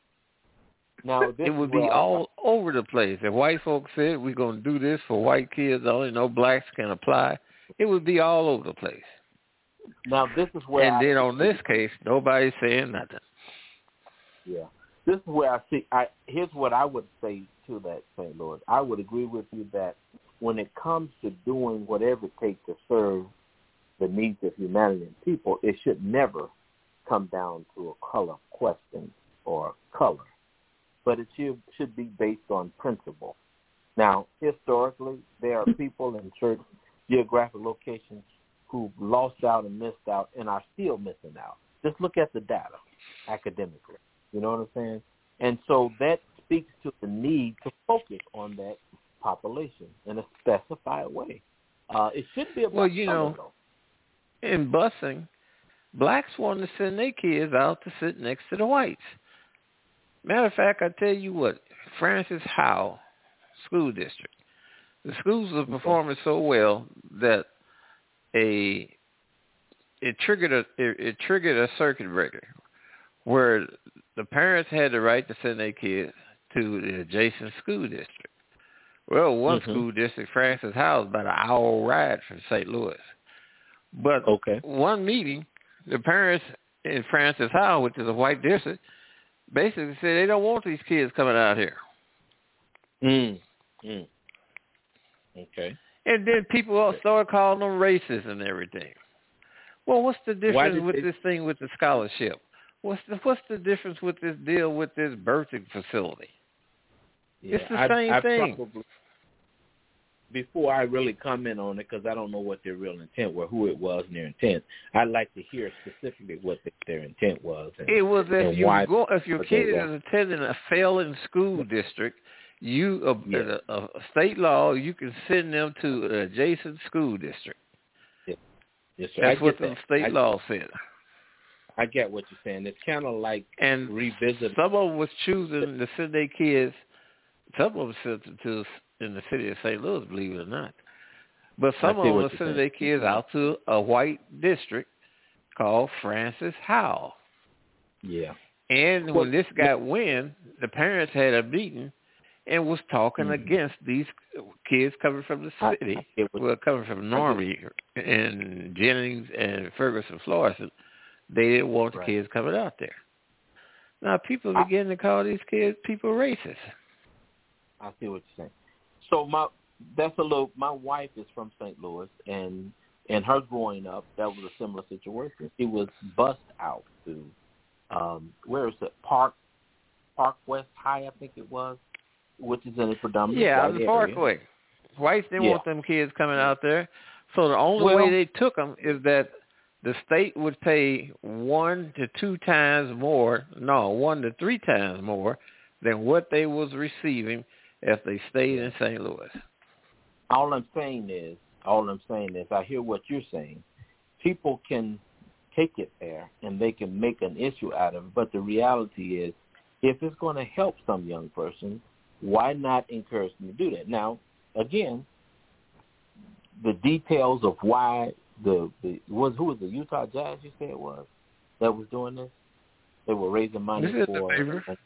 Now, it would be all I, over the place. If white folks said we're going to do this for white kids only, no blacks can apply, it would be all over the place. Now, this is where And I, then on this case, nobody's saying nothing. Yeah. This is where I see, I, here's what I would say to that, Saint Louis. I would agree with you that when it comes to doing whatever it takes to serve the needs of humanity and people, it should never come down to a color question or color. But it should, should be based on principle. Now, historically, there are people in certain geographic locations who lost out and missed out and are still missing out. Just look at the data academically. You know what I'm saying? And so that speaks to the need to focus on that population in a specified way. Uh, it should be about well, you know, though. In busing, blacks want to send their kids out to sit next to the whites. Matter of fact, I tell you what, Francis Howell School District, the schools are performing so well that a it triggered a it, it triggered a circuit breaker where the parents had the right to send their kids to the adjacent school district. Well, one mm-hmm. school district, Francis Howell, is about an hour ride from Saint Louis. But okay. one meeting, the parents in Francis Howell, which is a white district, basically said they don't want these kids coming out here. Mm. Mm. Okay. And then people all started calling them racist and everything. Well, what's the difference with they... this thing with the scholarship? What's the what's the difference with this deal with this birthing facility? Yeah, it's the I, same I thing. Probably, before I really comment on it, because I don't know what their real intent was, who it was and their intent, I'd like to hear specifically what the, their intent was. And, it was if you why, go, if your kid is attending a failing school district, you uh, yeah. a, a state law, you can send them to an adjacent school district. Yeah. Yes, sir. That's I what get the that. state I, law said. I get what you're saying. It's kind of like and revisit. Some of them was choosing to send their kids. Some of them sent them to in the city of Saint Louis, believe it or not. But some of them were sending their kids out to a white district called Francis Howell. Yeah. And well, when this got wind, the parents had a meeting and was talking mm-hmm. against these kids coming from the city, I, was, well, coming from Normie and Jennings and Ferguson, Florissant. They didn't want the right. kids coming out there. Now people are beginning to call these kids people racist. I see what you're saying. So my that's a little. My wife is from Saint Louis, and and her growing up, that was a similar situation. She was bused out to um, where is it? Park Park West High, I think it was, which is in a predominantly yeah, white the area. Parkway. Whites didn't yeah. want them kids coming out there, so the only well, way they took them is that the state would pay one to two times more, no, one to three times more than what they was receiving if they stayed in Saint Louis. All I'm saying is, all I'm saying is, I hear what you're saying. People can take it there and they can make an issue out of it, but the reality is, if it's going to help some young person, why not encourage them to do that? Now, again, the details of why the, the was who was the Utah Jazz you said it was that was doing this? They were raising money this for the paper. Uh,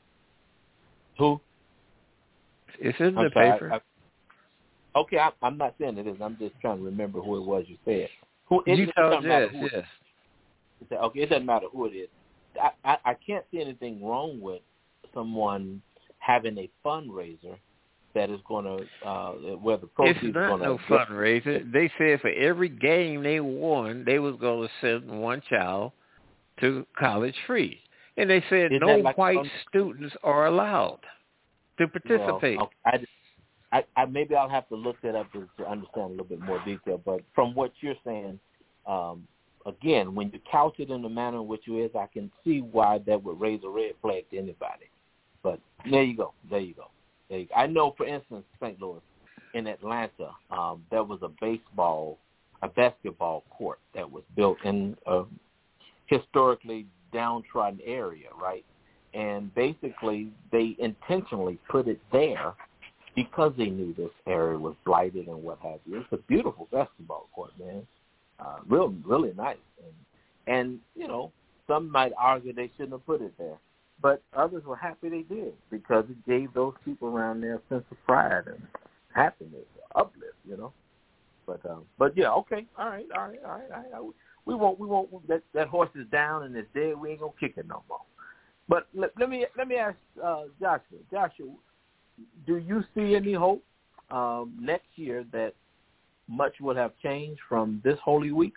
who? It's in I'm the sorry, paper. I, I, okay, I, I'm not saying it is. I'm just trying to remember who it was you said. Who? It, Utah it Jazz, who yes. It, okay, it doesn't matter who it is. I, I, I can't see anything wrong with someone having a fundraiser that is going to, uh, where the proceeds it's are not going to... no fundraiser. They said for every game they won, they was going to send one child to college free. And they said Isn't no like white fun- students are allowed to participate. Well, okay, I, I, I, maybe I'll have to look that up to, to understand a little bit more detail. But from what you're saying, um, again, when you couch it in the manner in which it is, I can see why that would raise a red flag to anybody. But there you go. There you go. There you go. I know, for instance, Saint Louis, in Atlanta, um, there was a baseball, a basketball court that was built in a historically downtrodden area, right? And basically, they intentionally put it there because they knew this area was blighted and what have you. It's a beautiful basketball court, man. Uh, real, really nice. And, and, you know, some might argue they shouldn't have put it there. But others were happy they did because it gave those people around there a sense of pride and happiness, uplift, you know. But, um, but yeah, okay, all right, all right, all right. All right. We won't, we won't. That, that horse is down and it's dead. We ain't gonna kick it no more. But let, let me let me ask uh, Joshua. Joshua, do you see any hope um, next year that much would have changed from this Holy Week,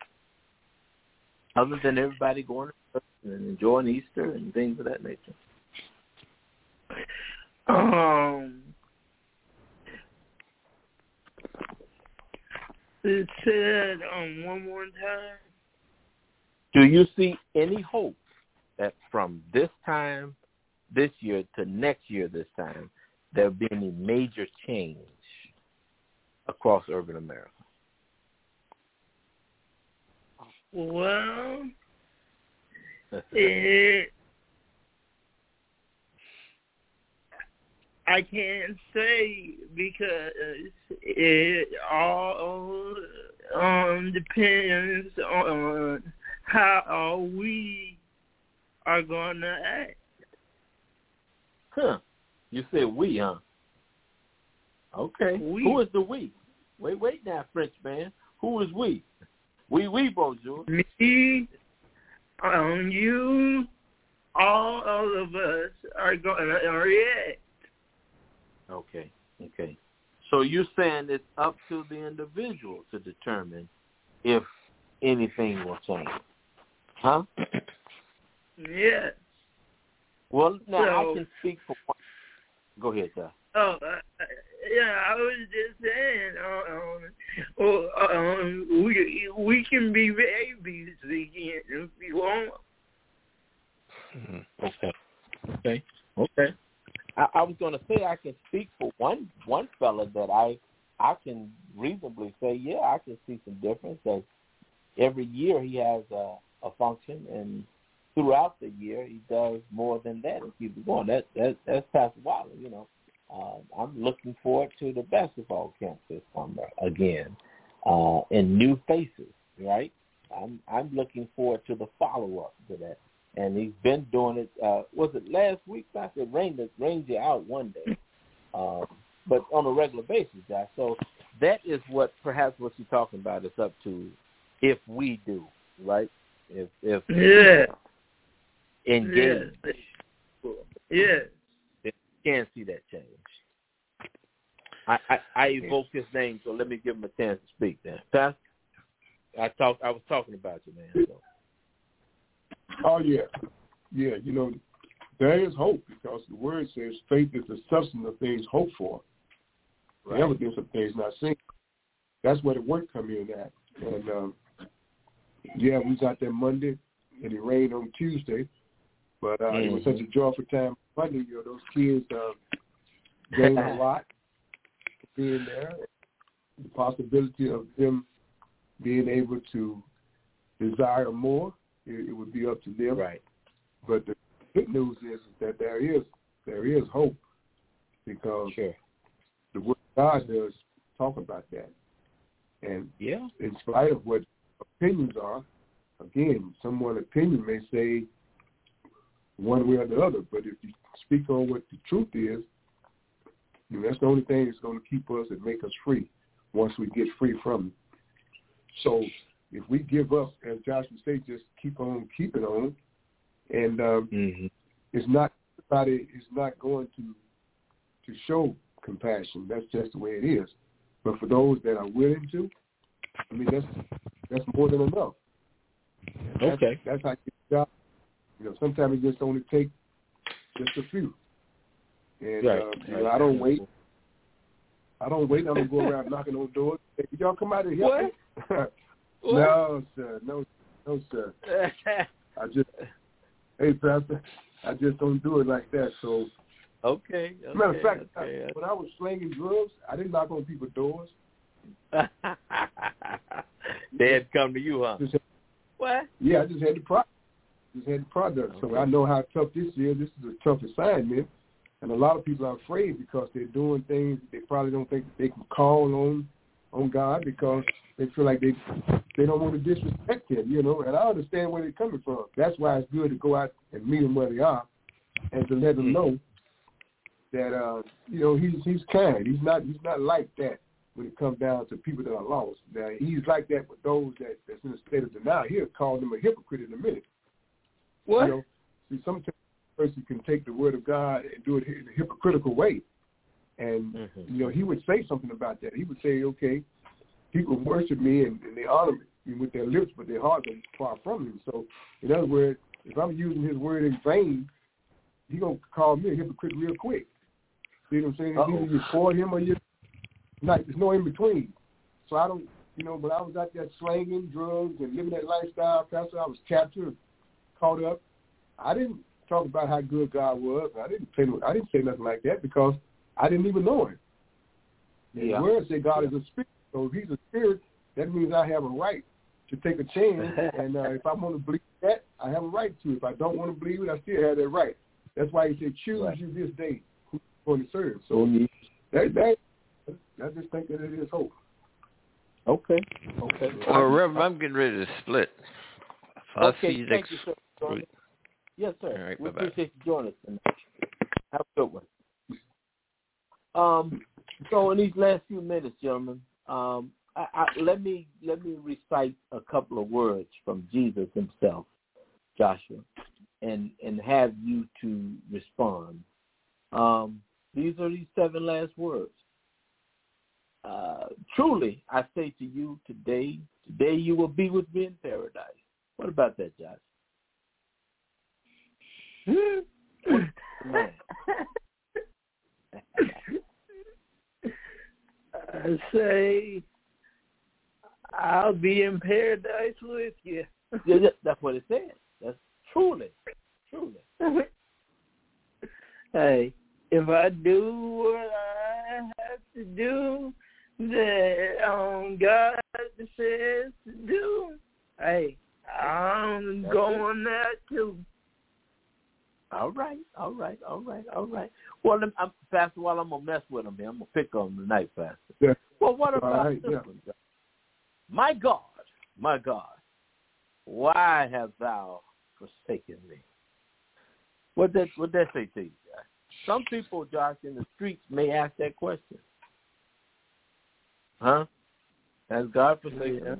other than everybody going to and enjoying Easter and things of that nature? Um, it said um one more time. Do you see any hope that from this time, this year to next year this time, there will be any major change across urban America? Well, it, I can't say because it all um, depends on how we are going to act. Huh. You said we, huh? Okay. We. Who is the we? Wait, wait now, French man. Who is we? We, we, bonjour. Me, um, you, all, all of us are going to react. Okay, okay. So you're saying it's up to the individual to determine if anything will change, huh? Yeah. Well, now so, I can speak for one. Go ahead, Josh. Oh, uh, yeah, I was just saying, uh, um, uh, um, we we can be babies again if we want. Okay. Okay. Okay. I, I was going to say I can speak for one one fella that I I can reasonably say, yeah, I can see some difference. That every year he has a, a function, and throughout the year he does more than that and keeps it going. That that that's Pastor Wiley, you know. Uh, I'm looking forward to the basketball camp this summer again, uh, and new faces. Right? I'm I'm looking forward to the follow up to that. And he's been doing it. Uh, was it last week? I said rained rained you out one day, um, but on a regular basis, Josh. So that is what perhaps what you're talking about is up to if we do, right? If if yeah, engage, yeah, yeah. Then you can see that change. I, I I evoke his name, so let me give him a chance to speak. Then, Pastor, I talk. I was talking about you, man. So. Oh, yeah. Yeah, you know, there is hope because the word says faith is the substance of things hoped for, right. The evidence of things not seen. That's where the work come in at. And, um, yeah, we was out there Monday, and it rained on Tuesday, but uh, mm-hmm. It was such a joyful time Monday. You know, those kids uh, gained a lot being there. The possibility of them being able to desire more. It, it would be up to them. Right. But the good news is, is that there is there is hope because sure. the word of God does talk about that. And yeah. in spite of what opinions are, again, someone's opinion may say one way or the other, but if you speak on what the truth is, you know, that's the only thing that's going to keep us and make us free once we get free from it. So if we give up, as Josh would say, just keep on keeping on, and um, mm-hmm. it's not everybody is not going to to show compassion. That's just the way it is. But for those that are willing to, I mean, that's that's more than enough. That's, okay, that's how you get the job. You know, sometimes it just only take just a few. And right. uh, you know, I don't wait. I don't wait. I don't go around knocking on doors. Hey, could y'all come out and help me? No, sir. No, no, sir. I just, hey, Pastor, I just don't do it like that. So, okay. okay matter of fact, okay. I, when I was slinging drugs, I didn't knock on people's doors. They had come to you, huh? Had, what? Yeah, I just had the product. Just had the product. Okay. So I know how tough this is. This is a tough assignment, and a lot of people are afraid because they're doing things they probably don't think they can call on on God because they feel like they they don't want to disrespect him, you know, and I understand where they're coming from. That's why it's good to go out and meet them where they are and to let them know that, uh, you know, he's he's kind. He's not he's not like that when it comes down to people that are lost. Now, he's like that with those that, that's in a state of denial. He'll call them a hypocrite in a minute. What? You know, see, sometimes a person can take the word of God and do it in a hypocritical way. And, mm-hmm. you know, he would say something about that. He would say, okay, people worship me and, and they honor me with their lips, but their hearts are far from him. So, in other words, if I'm using his word in vain, he's going to call me a hypocrite real quick. See what I'm saying? Uh-oh. Either you're for him or you're not. There's no in between. So I don't, you know, when I was out there slanging drugs and living that lifestyle, Pastor, I was captured, caught up. I didn't talk about how good God was. I didn't say, I didn't say nothing like that because I didn't even know him. And yeah. The word said God yeah. is a spirit. So if he's a spirit, that means I have a right to take a chance. And uh, if I want to believe that, I have a right to. If I don't want to believe it, I still have that right. That's why he said, choose right. you this day who you're going to serve. So mm-hmm. that, that, I just think that it is hope. Okay. Okay. Well, Reverend, I'm getting ready to split. I'll okay. see you Thank next you, sir. week. Yes, sir. All right, we bye-bye. appreciate you joining us tonight. Have a good one. Um, so in these last few minutes, gentlemen, um, I, I, let me let me recite a couple of words from Jesus himself, Joshua, and and have you to respond. Um, these are these seven last words. truly, I say to you today, today you will be with me in paradise. What about that, Josh? Man. I say I'll be in paradise with you. Yeah, that's what it says. That's truly, truly. Hey, if I do what I have to do, that um, God says to do, hey, I'm that's going it. There too. All right, all right, all right, all right. Well, I'm, I'm Pastor. While I'm gonna mess with him here, I'm gonna pick on him tonight, Pastor. Yeah. Well, what about right, this yeah. one? My God, my God, why have thou forsaken me? What that what that say to you, Josh? Some people, Josh, in the streets may ask that question. Huh? Has God forsaken yeah. me?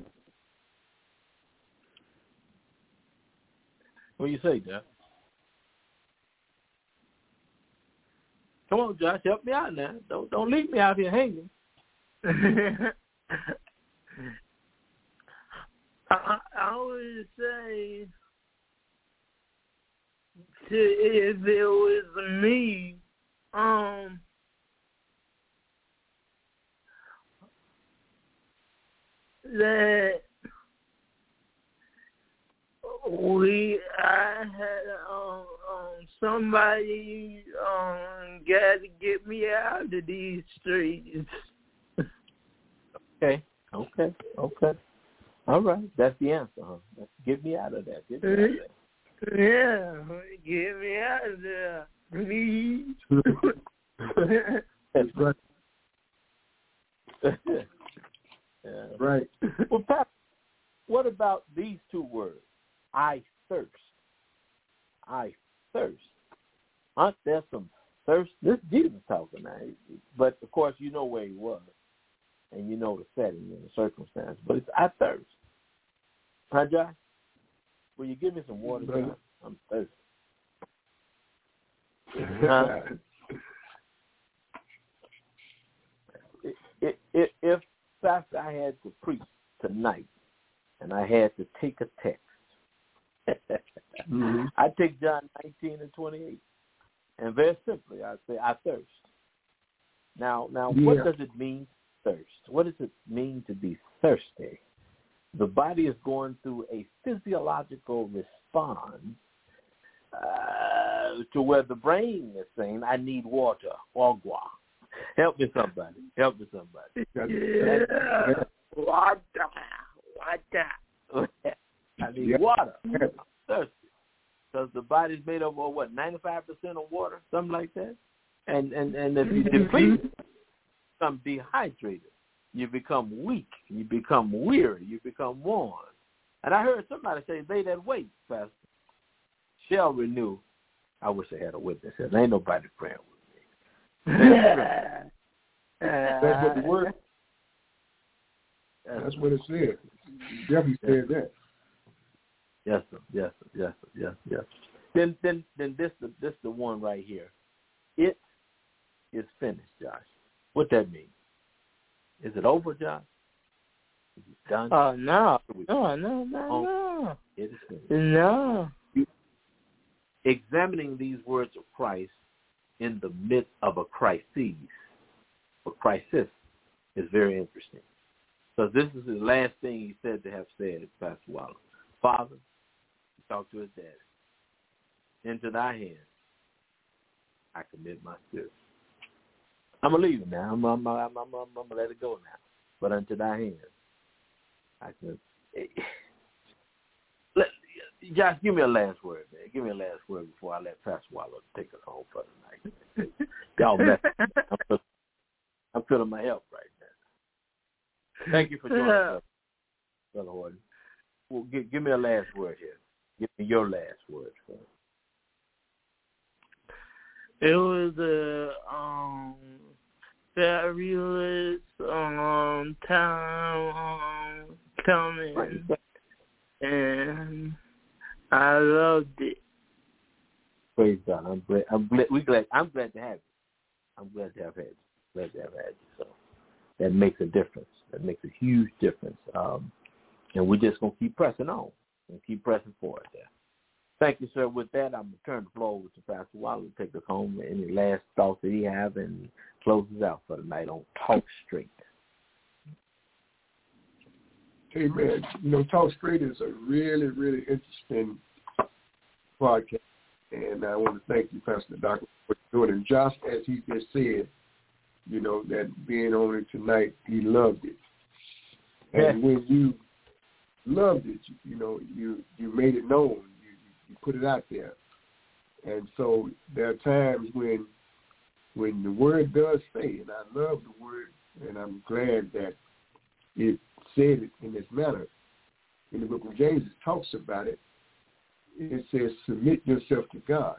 What do you say, Josh? Come on, Josh, help me out now. Don't don't leave me out here hanging. I, I would say, to, if it was me, um, that we, I had um, um somebody um got to get me out of these streets. Okay, okay, okay. All right, that's the answer, huh? That's, get me out of that. Get me out of that. Yeah, get me out of there, please. That's right. Yeah. Right. Well, Pat, what about these two words? I thirst. I thirst. Aren't there some thirst? This is Jesus talking now. But, of course, you know where he was. And you know the setting and the circumstance. But it's I thirst. Huh, Josh? Will you give me some water, Josh? I'm thirsty. Huh? if, if, if Pastor, I had to preach tonight and I had to take a text, mm-hmm. I'd take John nineteen and twenty-eight. And very simply, I'd say, I thirst. Now, now, yeah. what does it mean to thirst? What does it mean to be thirsty? The body is going through a physiological response uh, to where the brain is saying, I need water, agua. Help me somebody. Help me somebody. Yeah. Water. Water. I need yeah. water. I'm thirsty. Because the body's made up of, what, ninety-five percent of water? Something like that? And and, and if you deplete, you become dehydrated. You become weak. You become weary. You become worn. And I heard somebody say, they that wait, Pastor, shall renew. I wish I had a witness here. There ain't nobody praying with me. That's what the word. That's what it said. It definitely said that. Yes, sir. Yes, sir. Yes, sir. Yes, yes. Then, then, then this, this, the one right here. It is finished, Josh. What that mean? Is it over, Josh? Is it done? Oh no, no, no, no, no. It is finished. No. Examining these words of Christ in the midst of a crisis, or crisis, is very interesting. So this is the last thing he said to have said, Pastor Wallace. Father, he talked to his daddy. Into thy hands, I commit my spirit. I'm going to leave it now. I'm, I'm, I'm, I'm, I'm going to let it go now. But unto thy hands, I can. Let, Josh, give me a last word, man. Give me a last word before I let Pastor Wallace take us home for the night. Y'all mess. I'm, feeling, I'm feeling my help right now. Thank you for joining us, Brother Horton. Well, give, give me a last word here. Give me your last word. Sir. It was a um, fabulous um, time um, coming, right. And I loved it. Praise God! I'm glad. I'm glad. We glad. I'm glad to have you. I'm glad to have had you. Glad to have had you. So, that makes a difference. That makes a huge difference. Um, and we're just going to keep pressing on and keep pressing forward there. Thank you, sir. With that, I'm going to turn the floor over to Pastor Wiley to take us home. Any last thoughts that he has and closes out for the night on Talk Straight. Hey, man, you know, Talk Straight is a really, really interesting podcast. And I want to thank you, Pastor Doctor, for doing it. And Josh, as he just said, you know, that being on it tonight, he loved it. And when you loved it, you, you know, you, you made it known. You, you put it out there. And so there are times when when the word does say, and I love the word, and I'm glad that it said it in this manner. In the book of James, it talks about it. It says, submit yourself to God.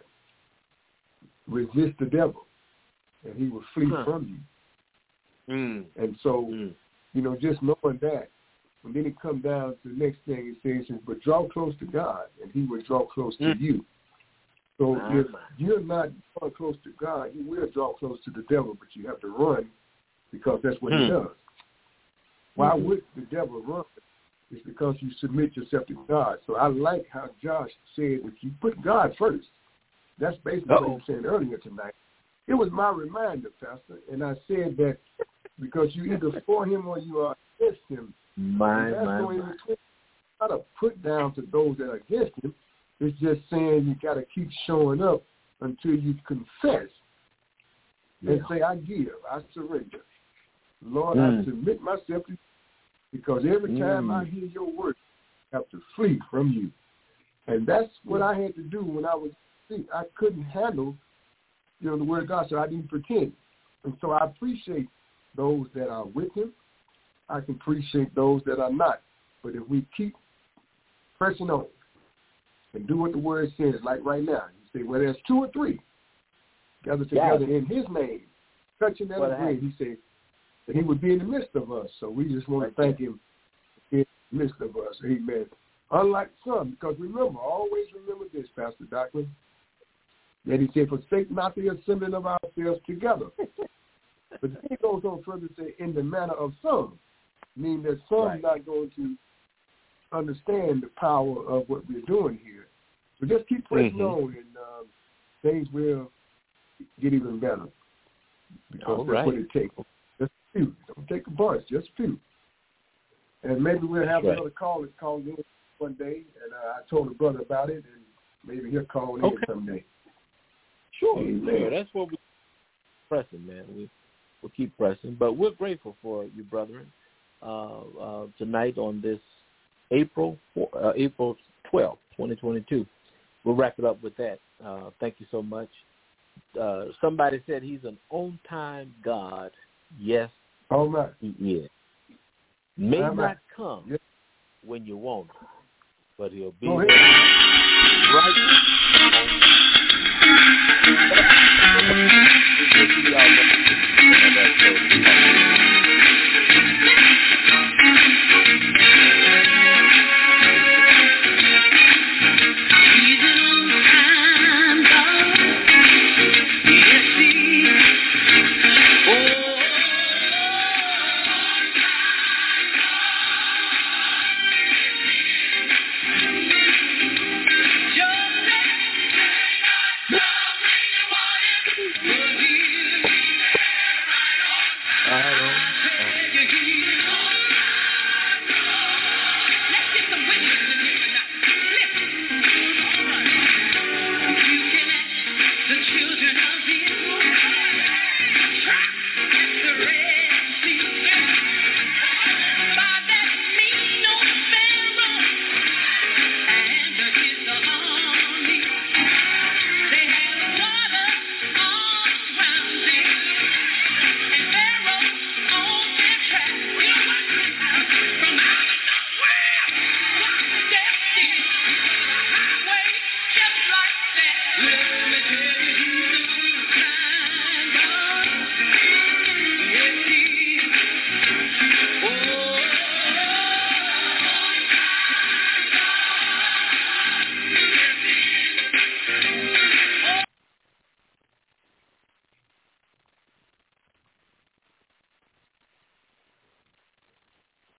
Resist the devil, and he will flee huh. from you. Mm. And so, mm. you know, just knowing that, and then it comes down to the next thing it says, but draw close to God, and he will draw close mm. to you. So ah, if you're not drawing close to God, you will draw close to the devil, but you have to run because that's what mm. he does. Why mm-hmm. would the devil run? It's because you submit yourself to God. So I like how Josh said, if you put God first, that's basically Uh-oh. what you said earlier tonight. It was my reminder, Pastor, and I said that because you either for him or you are against him. My, that's my, going to not to put down to those that are against him. It's just saying you got to keep showing up until you confess yeah. and say, I give, I surrender. Lord, mm. I submit myself to you because every time mm. I hear your word, I have to flee from you. And that's what I had to do when I was sick. I couldn't handle, you know, the word of God, so I didn't pretend. And so I appreciate those that are with him. I can appreciate those that are not. But if we keep pressing on and do what the word says, like right now, you say, well, there's two or three gathered together yeah. in his name, touching and agreeing. He said that he would be in the midst of us. So we just want to thank him in the midst of us. Amen. Unlike some, because remember, always remember this, Pastor Docklin, that he said, forsake not the assembling of ourselves together. But then he goes on further to say, in the manner of some, meaning that some right. not going to understand the power of what we're doing here. So just keep pressing mm-hmm. on, and um, things will get even better. Because All that's right. what it takes. Just a few. Don't take a bunch, just a few. And maybe we'll have right. another call that calls in one day, and uh, I told a brother about it, and maybe he'll call in okay. someday. Sure, yeah, that's what we're pressing, man. We, we'll keep pressing. But we're grateful for you, brethren, uh, uh, tonight on this April uh, April twelfth, twenty twenty-two. We'll wrap it up with that. Uh, thank you so much. Uh, somebody said he's an on-time God. Yes, All right. he is. May All not right. come yes. when you want him, but he'll be Go there. ahead.